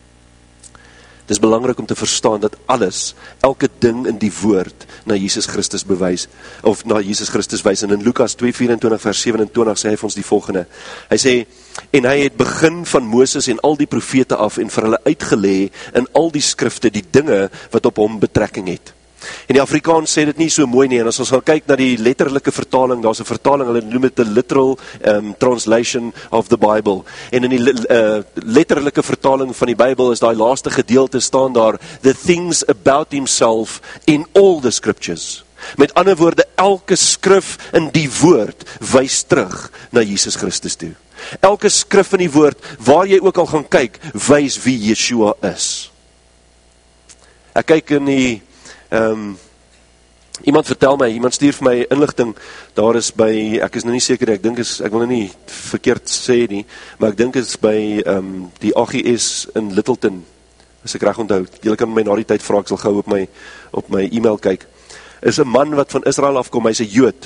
Speaker 1: Het is belangrik om te verstaan dat alles, elke ding in die woord, na Jesus Christus bewys, of na Jesus Christus wys, en in Lukas twee vyf-en-twintig vers sewe-en-twintig sê hy vir ons die volgende, hy sê, en hy het begin van Moses en al die profete af, en vir hulle uitgelê in al die skrifte, die dinge wat op hom betrekking het. En die Afrikaans sê dit nie so mooi nie, en as ons gaan kyk na die letterlike vertaling, daar is 'n vertaling, hulle noem dit 'n literal um, translation of the Bible, en in die uh, letterlike vertaling van die Bybel is daai laaste gedeelte staan daar, the things about himself in all the scriptures. Met ander woorde, elke skrif in die woord wys terug na Jesus Christus toe. Elke skrif in die woord, waar jy ook al gaan kyk, wys wie Yeshua is. Ek kyk in die Um, iemand vertel my, iemand stuur vir my inligting, daar is by, ek is nou nie seker, ek dink is, ek wil nou nie verkeerd sê nie, maar ek dink is by um, die A G S in Littleton, as ek reg onthou, julle kan my na die tyd vra, ek sal gou op my, op my e-mail kyk, is 'n man wat van Israel afkom, hy's 'n Jood,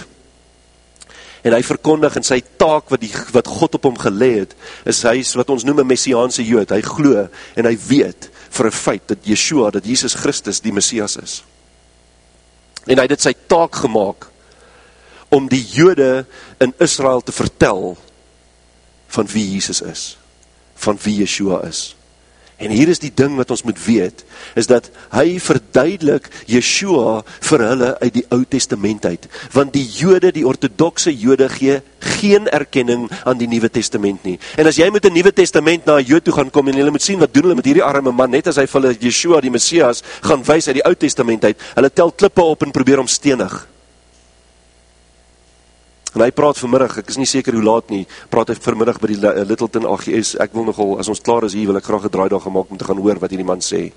Speaker 1: en hy verkondig, en sy taak wat, die, wat God op hom gelê het, is hy is wat ons noem 'n messiaanse Jood, hy glo, en hy weet, vir 'n feit, dat Yeshua, dat Jesus Christus die Messias is. En hy het dit sy taak gemaak, om die Jode in Israel te vertel, van wie Jesus is, van wie Yeshua is. En hier is die ding wat ons moet weet, is dat hy verduidelik Yeshua vir hulle uit die Ou Testament uit. Want die Jode, die ortodokse Jode, gee geen erkenning aan die Nuwe Testament nie. En as jy met 'n Nuwe Testament na 'n Jood toe gaan kom, en jy moet sien wat doen hulle met hierdie arme man, net as hy vir hulle Yeshua, die Messias, gaan wys uit die Ou Testament uit, hulle tel klippe op en probeer hom stenig. En hy praat vanmiddag, ek is nie seker hoe laat nie, praat hy vanmiddag by die Littleton A G S, ek wil nogal, as ons klaar is hier, wil ek graag 'n draaidag gemaak om te gaan hoor wat hierdie man sê.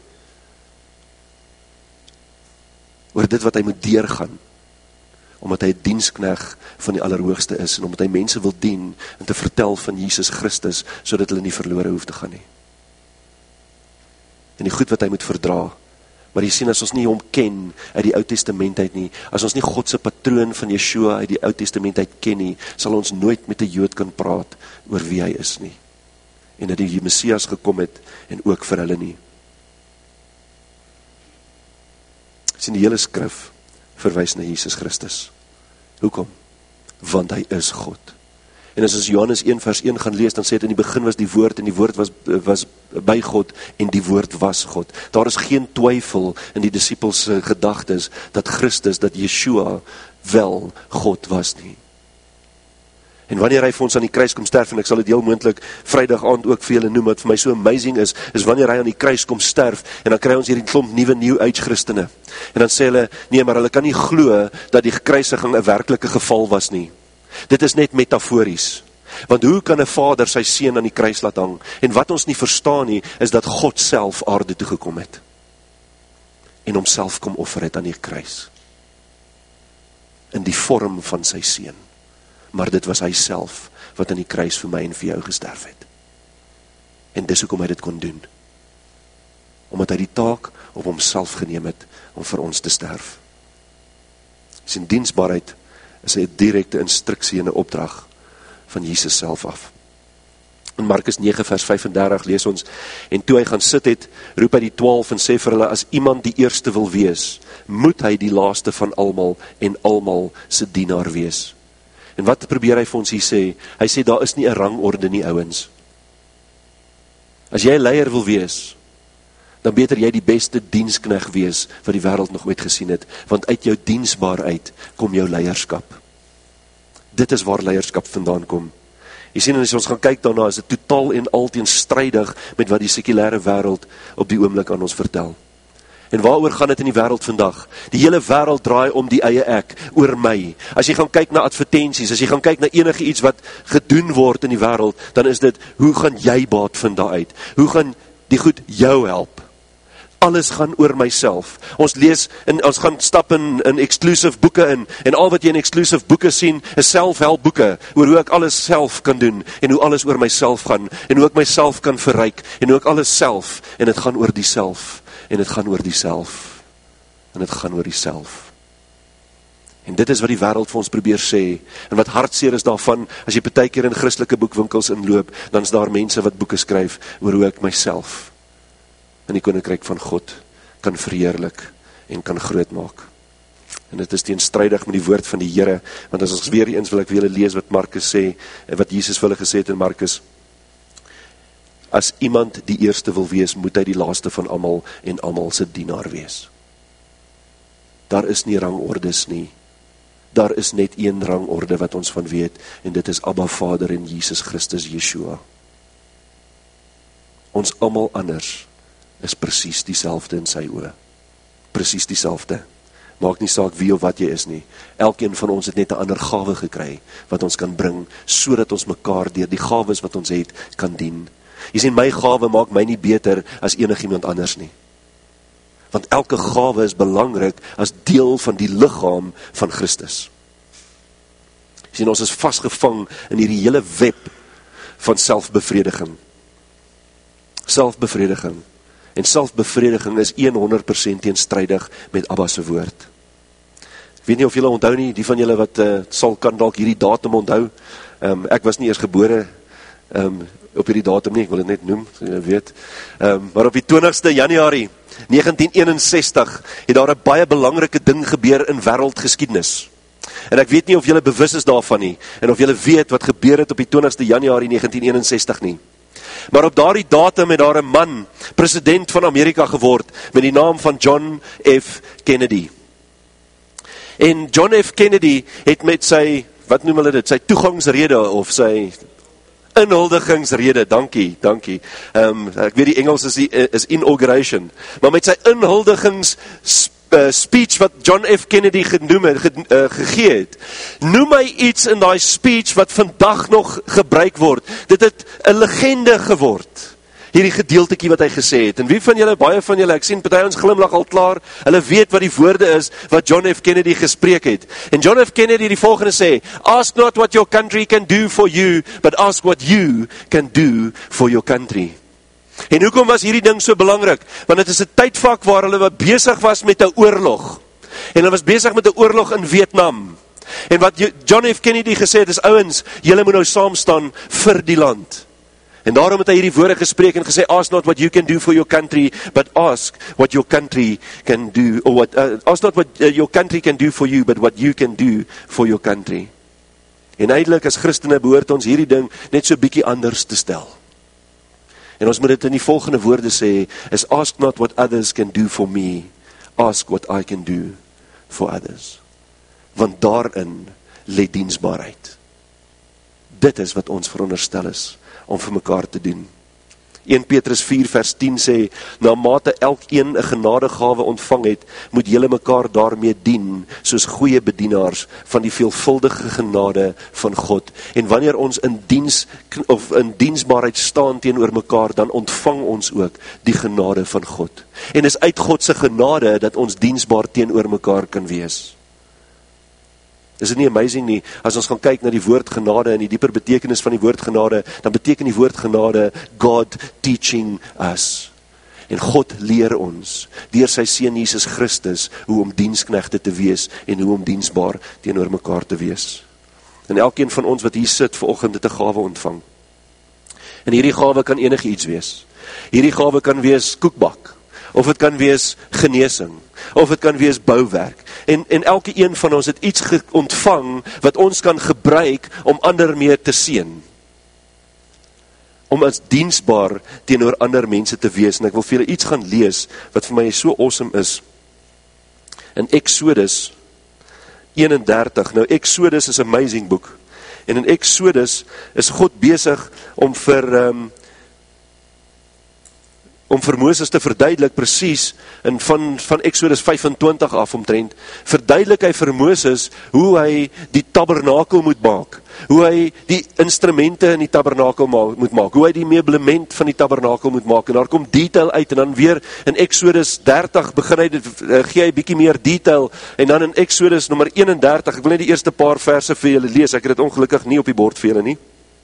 Speaker 1: Oor dit wat hy moet deurgaan, omdat hy 'n dienskneg van die Allerhoogste is, en omdat hy mense wil dien, en te vertel van Jesus Christus, sodat hulle nie verlore hoef te gaan nie. En die goed wat hy moet verdra, maar jy sien, as ons nie hom ken uit die Ou Testament uit nie, as ons nie God se patroon van Yeshua uit die Ou Testament uit ken nie, sal ons nooit met 'n Jood kan praat oor wie hy is nie. En dat die Messias gekom het, en ook vir hulle nie. Sien, die hele skrif verwys na Jesus Christus. Hoekom? Want hy is God. En as ons Johannes een vers een gaan lees, dan sê het, in die begin was die woord, en die woord was, was by God, en die woord was God. Daar is geen twyfel in die disippels gedagtes, dat Christus, dat Yeshua, wel God was nie. En wanneer hy vir ons aan die kruis kom sterf, en ek sal dit heel moontlik Vrydag aand ook vir julle noem, wat vir my so amazing is, is wanneer hy aan die kruis kom sterf, en dan kry ons hierdie klomp nuwe New Age Christene. En dan sê hulle, nee, maar hulle kan nie glo, dat die kruisiging 'n werklike geval was nie. Dit is net metafories. Want hoe kan 'n vader sy seun aan die kruis laat hang? En wat ons nie verstaan nie, is dat God self aarde toe gekom het. En homself kom offer het aan die kruis. In die vorm van sy seun. Maar dit was hy self, wat aan die kruis vir my en vir jou gesterf het. En dis hoekom hy dit kon doen. Omdat hy die taak op homself geneem het, om vir ons te sterf. Sy diensbaarheid is 'n direkte instruksie en 'n opdrag van Jesus self af. In Markus nege vers vyf en dertig lees ons, en toe hy gaan sit het, roep hy die twaalf en sê vir hulle, as iemand die eerste wil wees, moet hy die laaste van almal en almal se dienaar wees. En wat probeer hy vir ons hier sê? Hy sê, daar is nie 'n rangorde nie, ouens. As jy 'n leier wil wees, dan beter jy die beste dienskneg wees, wat die wêreld nog ooit gesien het, want uit jou diensbaarheid kom jou leierskap. Dit is waar leierskap vandaan kom. Jy sien, as ons gaan kyk daarna, is dit totaal en al teenstrydig met wat die sekulêre wêreld op die oomblik aan ons vertel. En waaroor gaan dit in die wêreld vandag? Die hele wêreld draai om die eie ek, oor my. As jy gaan kyk na advertensies, as jy gaan kyk na enige iets wat gedoen word in die wêreld, dan is dit, hoe gaan jy baat vind daaruit? Hoe gaan die goed jou help? Alles gaan oor myself. Ons lees, en ons gaan stap in, in exclusive boeke in, en al wat jy in exclusive boeke sien, is self-help boeke, oor hoe ek alles self kan doen, en hoe alles oor myself gaan, en hoe ek myself kan verryk, en hoe ek alles self, en het gaan oor die self, en het gaan oor die self, en het gaan oor die self. En dit is wat die wêreld vir ons probeer sê, en wat hartseer is daarvan, as jy partykeer in Christelike boekwinkels inloop, dan is daar mense wat boeke skryf, oor hoe ek myself in die koninkryk van God kan verheerlik en kan groot maak. En dit is teenstrydig met die woord van die Here, want as ons weer eens wil ek weer lees wat Markus sê, en wat Jesus vir hulle gesê het in Markus, as iemand die eerste wil wees, moet hy die laaste van almal en almal se dienaar wees. Daar is nie rangordes nie, daar is net een rangorde wat ons van weet, en dit is Abba Vader en Jesus Christus Yeshua. Ons almal anders is presies dieselfde in sy oë. Presies dieselfde. Maak nie saak wie of wat jy is nie. Elkeen van ons het net 'n ander gawe gekry, wat ons kan bring, sodat ons mekaar deur die gawes wat ons het, kan dien. Jy sien, my gawe maak my nie beter as enigiemand anders nie. Want elke gawe is belangrik as deel van die liggaam van Christus. Jy sien, ons is vasgevang in hierdie hele web van selfbevrediging. Selfbevrediging. En selfbevrediging is honderd persent teenstrydig met Abba se woord. Ek weet nie of julle onthou nie, die van julle wat uh, sal kan dalk hierdie datum onthou. Um, ek was nie eers gebore um, op hierdie datum nie, ek wil dit net noem, so jy weet. Um, maar op die twintigste Januarie negentien eenensestig het daar 'n baie belangrike ding gebeur in wêreldgeskiedenis. En ek weet nie of julle bewus is daarvan nie, en of julle weet wat gebeur het op die twintigste Januarie negentien eenensestig nie. Maar op daardie datum het daar 'n man president van Amerika geword met die naam van John F. Kennedy. En John F. Kennedy het met sy, wat noem hulle dit, sy toegangsrede of sy inhuldigingsrede, dankie, dankie. Um, ek weet die Engels is, die, is inauguration, maar met sy inhuldigings Uh, speech wat John F. Kennedy genoem het, ge, uh, gegee het, noem hy iets in die speech wat vandag nog gebruik word. Dit het 'n legende geword, hierdie gedeeltetjie wat hy gesê het. En wie van julle, baie van julle, ek sien party ons glimlag al klaar, hulle weet wat die woorde is wat John F. Kennedy gespreek het. En John F. Kennedy die volgende sê, ask not what your country can do for you, but ask what you can do for your country. En hoekom was hierdie ding so belangrik? Want het is 'n tydvak waar hulle besig was met 'n oorlog. En hulle was besig met 'n oorlog in Vietnam. En wat John F. Kennedy gesê het is, ouens, julle moet nou saam staan vir die land. En daarom het hy hierdie woorde gespreek en gesê, ask not what you can do for your country, but ask what your country can do, or what, uh, ask not what your country can do for you, but what you can do for your country. En eintlik as Christene behoort ons hierdie ding net so bietjie anders te stel. En ons moet dit in die volgende woorde sê, is ask not what others can do for me, ask what I can do for others. Want daarin lê diensbaarheid. Dit is wat ons veronderstel is, om vir mekaar te doen. Eerste Petrus vier vers tien sê, na mate elkeen 'n genadegawe ontvang het, moet julle mekaar daarmee dien, soos goeie bedienaars van die veelvuldige genade van God. En wanneer ons in diens of in diensbaarheid staan teenoor mekaar, dan ontvang ons ook die genade van God. En is uit God se genade dat ons diensbaar teenoor mekaar kan wees. Is dit nie amazing nie, as ons gaan kyk na die woord genade en die dieper betekenis van die woord genade, dan beteken die woord genade God teaching us. En God leer ons, deur sy seun Jesus Christus, hoe om diensknegte te wees en hoe om diensbaar teenoor mekaar te wees. En elkeen van ons wat hier sit vanoggend het 'n gawe ontvang. En hierdie gawe kan enige iets wees. Hierdie gawe kan wees koekbak, of het kan wees genesing, of het kan wees bouwerk. En, en elke een van ons het iets ontvang wat ons kan gebruik om ander mee te seën. Om as diensbaar teenoor ander mense te wees. En ek wil vir julle iets gaan lees wat vir my so awesome is. In Exodus eenendertig. Nou Exodus is 'n amazing boek. En in Exodus is God besig om vir um, om vir Moses te verduidelik presies, en van, van Exodus vyf-en-twintig af omtrent, verduidelik hy vir Moses hoe hy die tabernakel moet maak, hoe hy die instrumente in die tabernakel ma moet maak, hoe hy die meublement van die tabernakel moet maak, en daar kom detail uit, en dan weer in Exodus dertig begin hy, uh, gee hy bietjie meer detail, en dan in Exodus nummer eenendertig, ek wil net die eerste paar verse vir julle lees, ek het dit ongelukkig nie op die bord vir julle nie.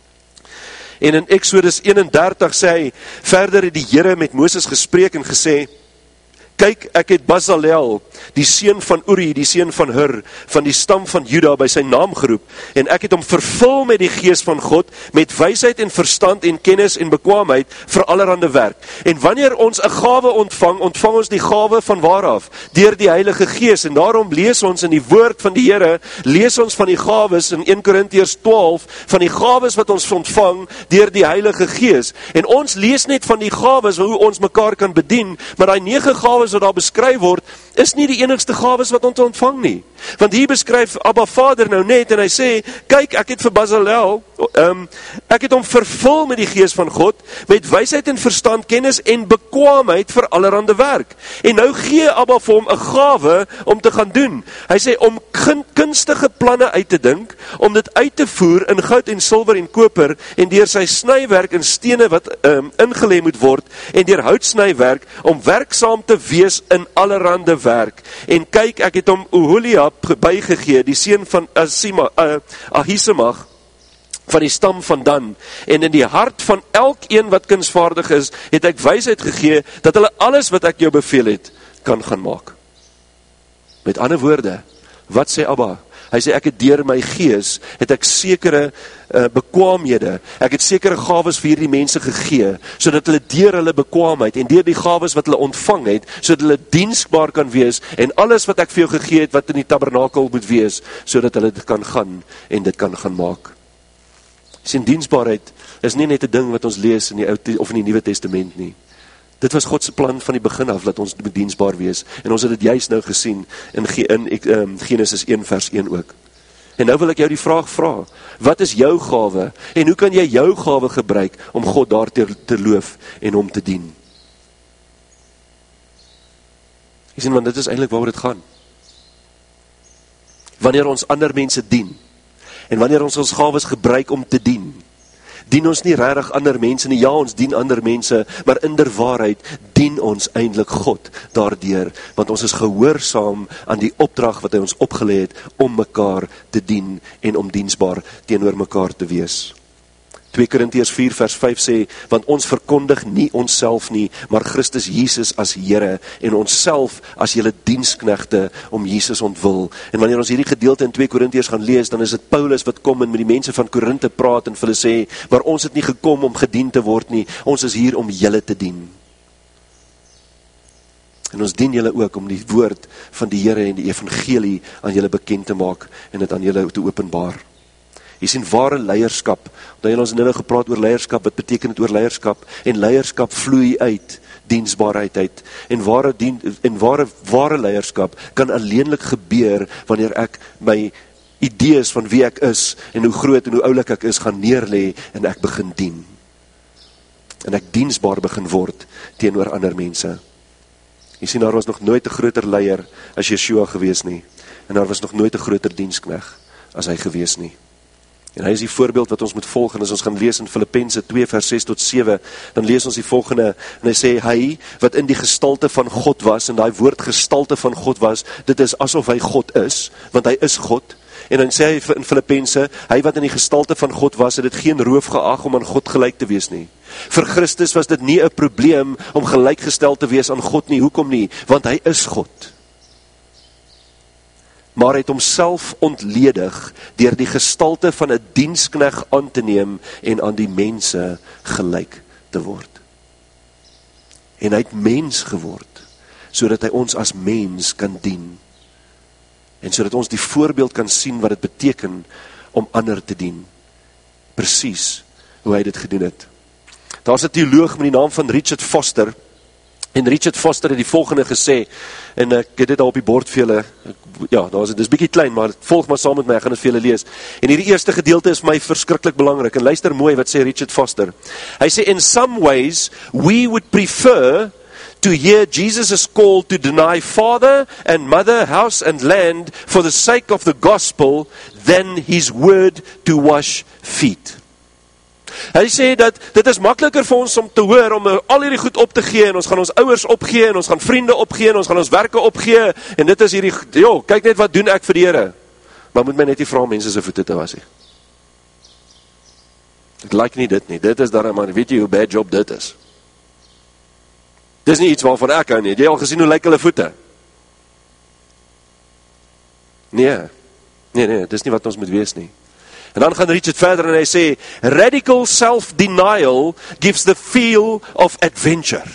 Speaker 1: En in Exodus eenendertig sê hy, verder het die Here met Moses gespreek en gesê, kyk, ek het Bezalel, die seun van Uri, die seun van Hur, van die stam van Juda, by sy naam geroep, en ek het hom vervul met die gees van God, met wysheid en verstand en kennis en bekwaamheid, vir allerhande werk. En wanneer ons 'n gawe ontvang, ontvang ons die gawe van waar af? Deur die Heilige Gees, en daarom lees ons in die woord van die Here, lees ons van die gawes, in een Korintiërs twaalf, van die gawes wat ons ontvang, deur die Heilige Gees. En ons lees net van die gawes, hoe ons mekaar kan bedien, maar die nege gawes wat daar beskryf word, is nie die enigste gawes wat ons ontvang nie. Want hier beskryf Abba Vader nou net, en hy sê, kyk, ek het vir Bezalel, um, ek het hom vervul met die gees van God, met wysheid en verstand, kennis en bekwaamheid vir allerhande werk. En nou gee Abba vir hom 'n gawe om te gaan doen. Hy sê, om kunstige planne uit te dink, om dit uit te voer in goud en silwer en koper, en deur sy snywerk en stene wat um, ingelê moet word, en deur houtsnywerk, om werksaam te wees in allerhande werk. En kyk, ek het hom Oholiab bygegee, die seun van Asima, uh, Ahisamach, van die stam van Dan, en in die hart van elkeen wat kunsvaardig is, het ek wysheid gegee, dat hulle alles wat ek jou beveel het, kan gaan maak. Met ander woorde, wat sê Abba? Hy sê, ek het deur my gees, het ek sekere uh, bekwaamhede, ek het sekere gawes vir hierdie mense gegee, sodat hulle deur hulle bekwaamheid, en deur die gawes wat hulle ontvang het, sodat hulle diensbaar kan wees, en alles wat ek vir jou gegee het, wat in die tabernakel moet wees, sodat hulle dit kan gaan, en dit kan gaan maak. Sien, diensbaarheid is nie net 'n ding wat ons lees in die Ou of in die Nuwe Testament nie. Dit was God se plan van die begin af, dat ons moet diensbaar wees. En ons het dit juist nou gesien in, in um, Genesis een vers een ook. En nou wil ek jou die vraag vra, wat is jou gawe? En hoe kan jy jou gawe gebruik om God daar te, te loof en hom te dien? Jy sien, want dit is eintlik waaroor dit gaan. Wanneer ons ander mense dien, en wanneer ons ons gawes gebruik om te dien, dien ons nie regtig ander mense nie, ja, ons dien ander mense, maar in der waarheid dien ons eintlik God daardeur, want ons is gehoorsaam aan die opdrag wat hy ons opgelê het, om mekaar te dien, en om diensbaar teenoor mekaar te wees. twee Korintiërs vier vers vyf sê, want ons verkondig nie onsself nie, maar Christus Jesus as Here, en onsself as julle diensknegte om Jesus ontwil. En wanneer ons hierdie gedeelte in twee Korintiërs gaan lees, dan is dit Paulus wat kom en met die mense van Korinthe praat, en vir hulle sê, maar ons het nie gekom om gedien te word nie, ons is hier om julle te dien. En ons dien julle ook om die woord van die Here en die evangelie aan julle bekend te maak, en dit aan julle te openbaar. Jy sien, ware leierskap, omdat jy ons nou gepraat oor leierskap, wat beteken het oor leierskap, en leierskap vloei uit, diensbaarheid uit, en ware, dien, en ware, ware leierskap kan alleenlik gebeur, wanneer ek my idees van wie ek is, en hoe groot en hoe oulik ek is, gaan neerlê, en ek begin dien. En ek diensbaar begin word, teenoor ander mense. Jy sien, daar was nog nooit 'n groter leier, as Yeshua gewees nie, en daar was nog nooit 'n groter dienskneg, as hy gewees nie. En hy is die voorbeeld wat ons moet volg, en as ons gaan lees in Filippense twee vers ses tot sewe, dan lees ons die volgende, en hy sê, hy wat in die gestalte van God was, en die woord gestalte van God was, dit is asof hy God is, want hy is God, en dan sê hy in Filippense, hy wat in die gestalte van God was, het dit geen roof geag om aan God gelyk te wees nie. Vir Christus was dit nie 'n probleem om gelykgestel te wees aan God nie, hoekom nie? Want hy is God. Maar hy het homself ontledig deur die gestalte van 'n dienskneg aan te neem en aan die mense gelyk te word. En hy het mens geword, sodat hy ons as mens kan dien. En sodat ons die voorbeeld kan sien wat dit beteken om ander te dien. Presies hoe hy dit gedoen het. Daar is 'n teoloog met die naam van Richard Foster, En Richard Foster het die volgende gesê, en ek het dit al op die bord vir julle, ja, daar is dit is bietjie klein, maar volg maar saam met my, ek gaan dit vir julle lees. En hierdie eerste gedeelte is vir my verskriklik belangrik, en luister mooi wat sê Richard Foster. Hy sê, in some ways, we would prefer to hear Jesus' call to deny father and mother, house and land for the sake of the gospel than his word to wash feet. Hy sê dat dit is makliker vir ons om te hoor, om al hierdie goed op te gee, en ons gaan ons ouers opgee, en ons gaan vriende opgee, en ons gaan ons werke opgee, en dit is hierdie, joh, kyk net wat doen ek vir die Here. Maar moet my net nie vra mense se voete te was nie. Ek like nie dit nie, dit is daar, man, weet jy hoe bad job dit is? Dit is nie iets waarvan ek hou nie, het jy al gesien hoe lyk hulle voete? Nee, nee, nee, dit is nie wat ons moet wees nie. En dan gaan Richard verder en hy sê, radical self-denial gives the feel of adventure.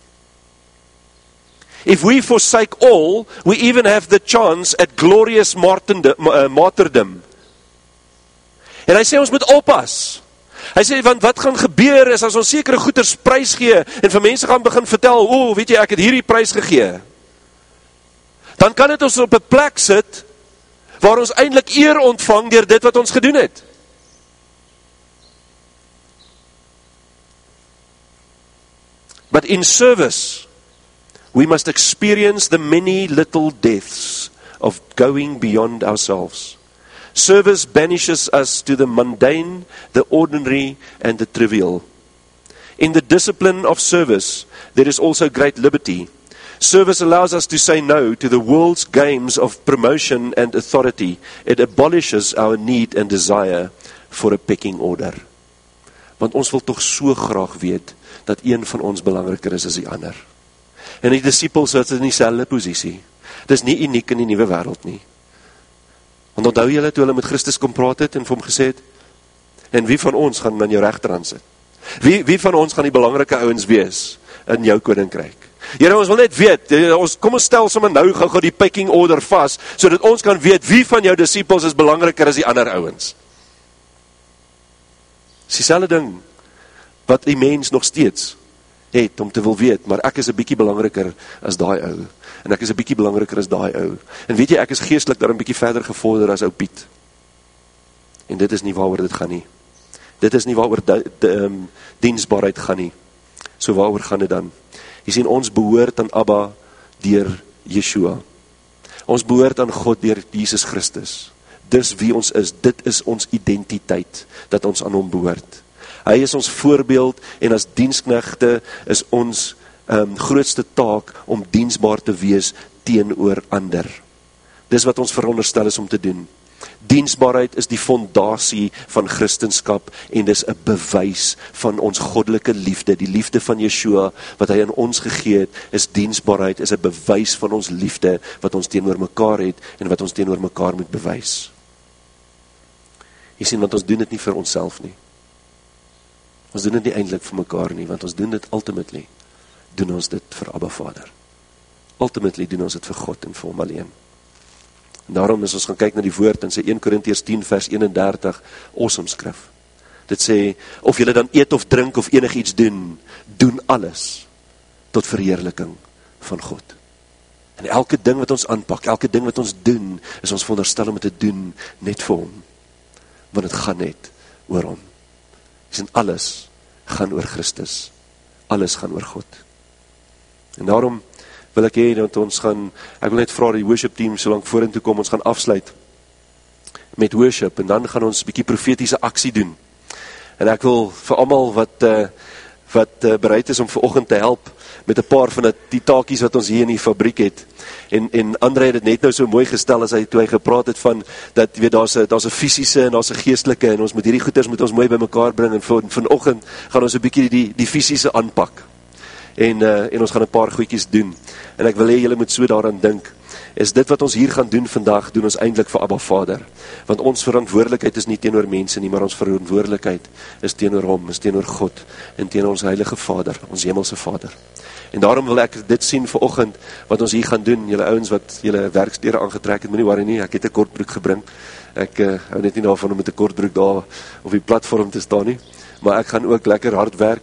Speaker 1: If we forsake all, we even have the chance at glorious martyrdom. En hy sê, ons moet oppas. Hy sê, want wat gaan gebeur is, as ons sekere goeders prys gee, en vir mense gaan begin vertel, o, weet jy, ek het hierdie prys gegee. Dan kan dit ons op 'n plek sit, waar ons eintlik eer ontvang deur dit wat ons gedoen het. But in service, we must experience the many little deaths of going beyond ourselves. Service banishes us to the mundane, the ordinary, and the trivial. In the discipline of service, there is also great liberty. Service allows us to say no to the world's games of promotion and authority. It abolishes our need and desire for a pecking order. Want ons wil tog so graag weet, dat een van ons belangriker is as die ander. En die disciples het in dieselfde posisie. Dit is nie uniek in die nuwe wêreld nie. Want onthou julle toe hulle met Christus kom praat het, en vir hom gesê het, en wie van ons gaan aan jou regterhand sit? Wie, wie van ons gaan die belangrike ouens wees in jou koninkryk? Here, ons wil net weet, ons, kom ons stel sommer nou gou-gou die pecking order vas, sodat ons kan weet wie van jou disciples is belangriker as die ander ouens. Dis dieselfde ding wat die mens nog steeds het om te wil weet, maar ek is 'n bietjie belangriker as daai ou, en ek is 'n bietjie belangriker as daai ou. En weet jy, ek is geestelik daar 'n bietjie verder gevorder as ou Piet. En dit is nie waaroor dit gaan nie. Dit is nie waaroor die, die, um, diensbaarheid gaan nie. So waaroor gaan dit dan? Jy sien, ons behoort aan Abba deur Yeshua. Ons behoort aan God deur Jesus Christus. Dis wie ons is, dit is ons identiteit, dat ons aan hom behoort. Hy is ons voorbeeld, en as diensknegte is ons um, grootste taak om diensbaar te wees teenoor ander. Dis wat ons veronderstel is om te doen. Diensbaarheid is die fondasie van Christendom, en dis 'n bewys van ons goddelike liefde, die liefde van Yeshua, wat hy aan ons gegee het, is diensbaarheid, is 'n bewys van ons liefde, wat ons teenoor mekaar het, en wat ons teenoor mekaar moet bewys. Jy sien, want ons doen dit nie vir onsself nie. Ons doen dit nie eintlik vir mekaar nie, want ons doen dit ultimately, doen ons dit vir Abba Vader. Ultimately doen ons dit vir God en vir hom alleen. En daarom is ons gaan kyk na die woord in sy eerste Korintiërs tien vers eenendertig, awesome skrif. Dit sê, of julle dan eet of drink of enig iets doen, doen alles tot verheerliking van God. En elke ding wat ons aanpak, elke ding wat ons doen, is ons veronderstel om het te doen net vir hom. Want het gaan net oor hom. En alles gaan oor Christus. Alles gaan oor God. En daarom wil ek hê dat ons gaan, ek wil net vra die worship team so lang vorentoe kom, ons gaan afsluit met worship, en dan gaan ons 'n bietjie profetiese aksie doen. En ek wil vir almal wat uh, wat uh, bereid is om vanoggend te help met 'n paar van die taakies wat ons hier in die fabriek het. En en Andre het dit net nou so mooi gestel as hy toe hy gepraat het van dat jy weet daar's 'n daar's 'n fisiese en daar's 'n geestelike, en ons moet hierdie goeders moet ons mooi bymekaar bring, en van vanoggend gaan ons 'n bietjie die die fisiese aanpak. En uh, en ons gaan 'n paar goedjies doen. En ek wil hê julle moet so daaraan dink. Is dit wat ons hier gaan doen vandag, doen ons eintlik vir Abba Vader. Want ons verantwoordelikheid is nie teenoor mense nie, maar ons verantwoordelikheid is teenoor hom, is teenoor God, en teenoor ons heilige Vader, ons hemelse Vader. En daarom wil ek dit sien vanoggend, wat ons hier gaan doen, julle ouens wat julle werksklere aangetrek het, moenie worry nie, ek het 'n kortbroek gebring. Ek uh, hou net nie daarvan om met 'n kortbroek daar op die platform te staan nie, maar ek gaan ook lekker hard werk,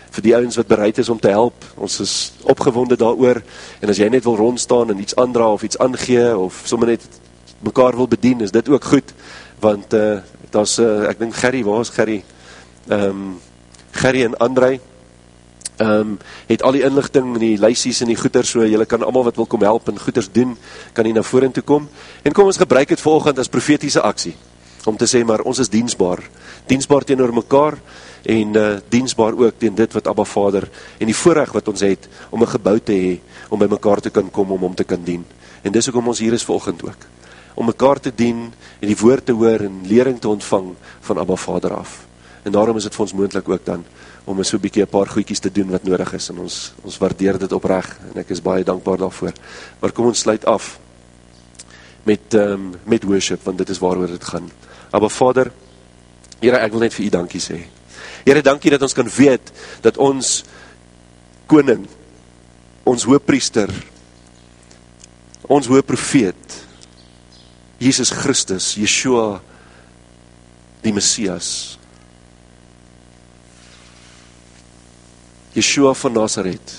Speaker 1: vir die ouens wat bereid is om te help. Ons is opgewonde daaroor, en as jy net wil rondstaan en iets aandra of iets aangee, of sommer net mekaar wil bedien, is dit ook goed, want uh, daar's, uh, ek dink Gerry, waar is Gerry? Um, Gerry en Andrei, um, het al die inligting en die lysies en die goeders, so julle kan almal wat wil kom help en goeders doen, kan hier na vorentoe kom, en kom ons gebruik het vanoggend as profetiese aksie, om te sê, maar ons is diensbaar, diensbaar teenoor mekaar, en uh, diensbaar ook teen dit wat Abba Vader, en die voorreg wat ons het, om 'n gebou te hê, om by mekaar te kan kom, om hom te kan dien, en dis hoekom ons hier is vanoggend ook, om mekaar te dien, en die woord te hoor, en lering te ontvang, van Abba Vader af, en daarom is het vir ons moontlik ook dan, om so 'n bietjie 'n paar goedjies te doen wat nodig is, en ons, ons waardeer dit opreg, en ek is baie dankbaar daarvoor, maar kom ons sluit af, met, um, met worship, want dit is waaroor dit gaan. Abba Vader, Here, ek wil net vir u dankie sê. Here, dankie dat ons kan weet, dat ons koning, ons hoëpriester, ons hoëprofeet, Jesus Christus, Yeshua, die Messias, Yeshua van Nazareth,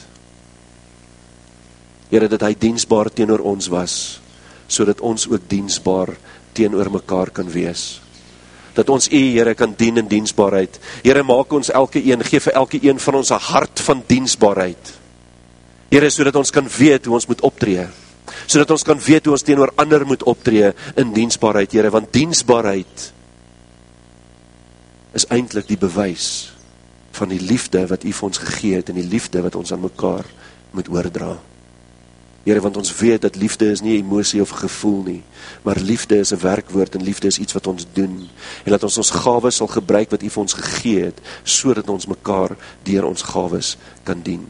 Speaker 1: Here, dat hy diensbaar teenoor ons was, sodat ons ook diensbaar teenoor mekaar kan wees. Dat ons u, Here, kan dien in diensbaarheid. Here, maak ons elke een, geef vir elke een van ons 'n hart van diensbaarheid. Here, sodat ons kan weet hoe ons moet optree. Sodat ons kan weet hoe ons teenoor ander moet optree in diensbaarheid, Here, want diensbaarheid is eintlik die bewys van die liefde wat u vir ons gegee het, en die liefde wat ons aan mekaar moet oordra. Here, want ons weet dat liefde is nie emosie of gevoel nie, maar liefde is 'n werkwoord, en liefde is iets wat ons doen, en dat ons ons gawes sal gebruik wat u vir ons gegee het, sodat ons mekaar deur ons gawes kan dien.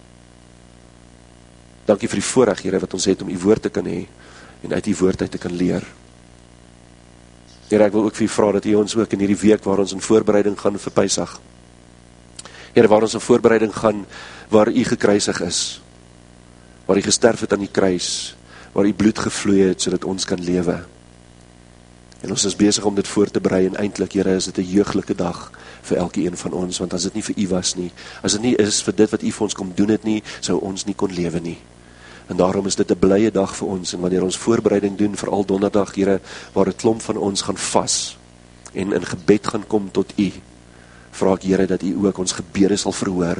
Speaker 1: Dankie vir die voorreg, Here, wat ons het om u woord te kan hê, en uit die woord uit te kan leer. Here, ek wil ook vir u vra dat u ons ook in hierdie week waar ons in voorbereiding gaan vir Pesach, Here, waar ons in voorbereiding gaan, waar u gekruisig is, waar u gesterf het aan die kruis, waar u bloed gevloei het, sodat ons kan lewe. En ons is besig om dit voor te berei, en eintlik, Here, is dit 'n jeuglike dag vir elke een van ons, want as dit nie vir u was nie, as dit nie is vir dit wat u vir ons kom doen het nie, sou ons nie kon lewe nie. En daarom is dit 'n blye dag vir ons, en wanneer ons voorbereiding doen, veral donderdag, Here, waar 'n klomp van ons gaan vas, en in gebed gaan kom tot u, vra ek, Here, dat u ook ons gebede sal verhoor,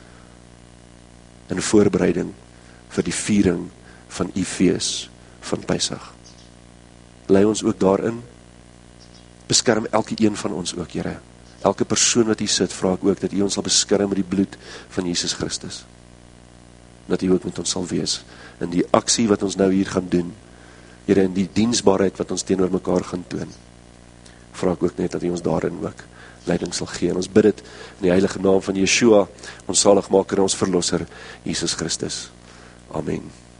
Speaker 1: in voorbereiding, vir die viering van u fees van Pesach. Lei ons ook daarin, beskerm elke een van ons ook, Here. Elke persoon wat hier sit, vra ek ook, dat u ons sal beskerm met die bloed van Jesus Christus. Dat u ook met ons sal wees, in die aksie wat ons nou hier gaan doen, Here, in die diensbaarheid wat ons teenoor mekaar gaan toon. Vra ek ook net dat u ons daarin ook leiding sal gee, en ons bid dit in die heilige naam van Yeshua, ons saligmaker en ons verlosser, Jesus Christus. Amen.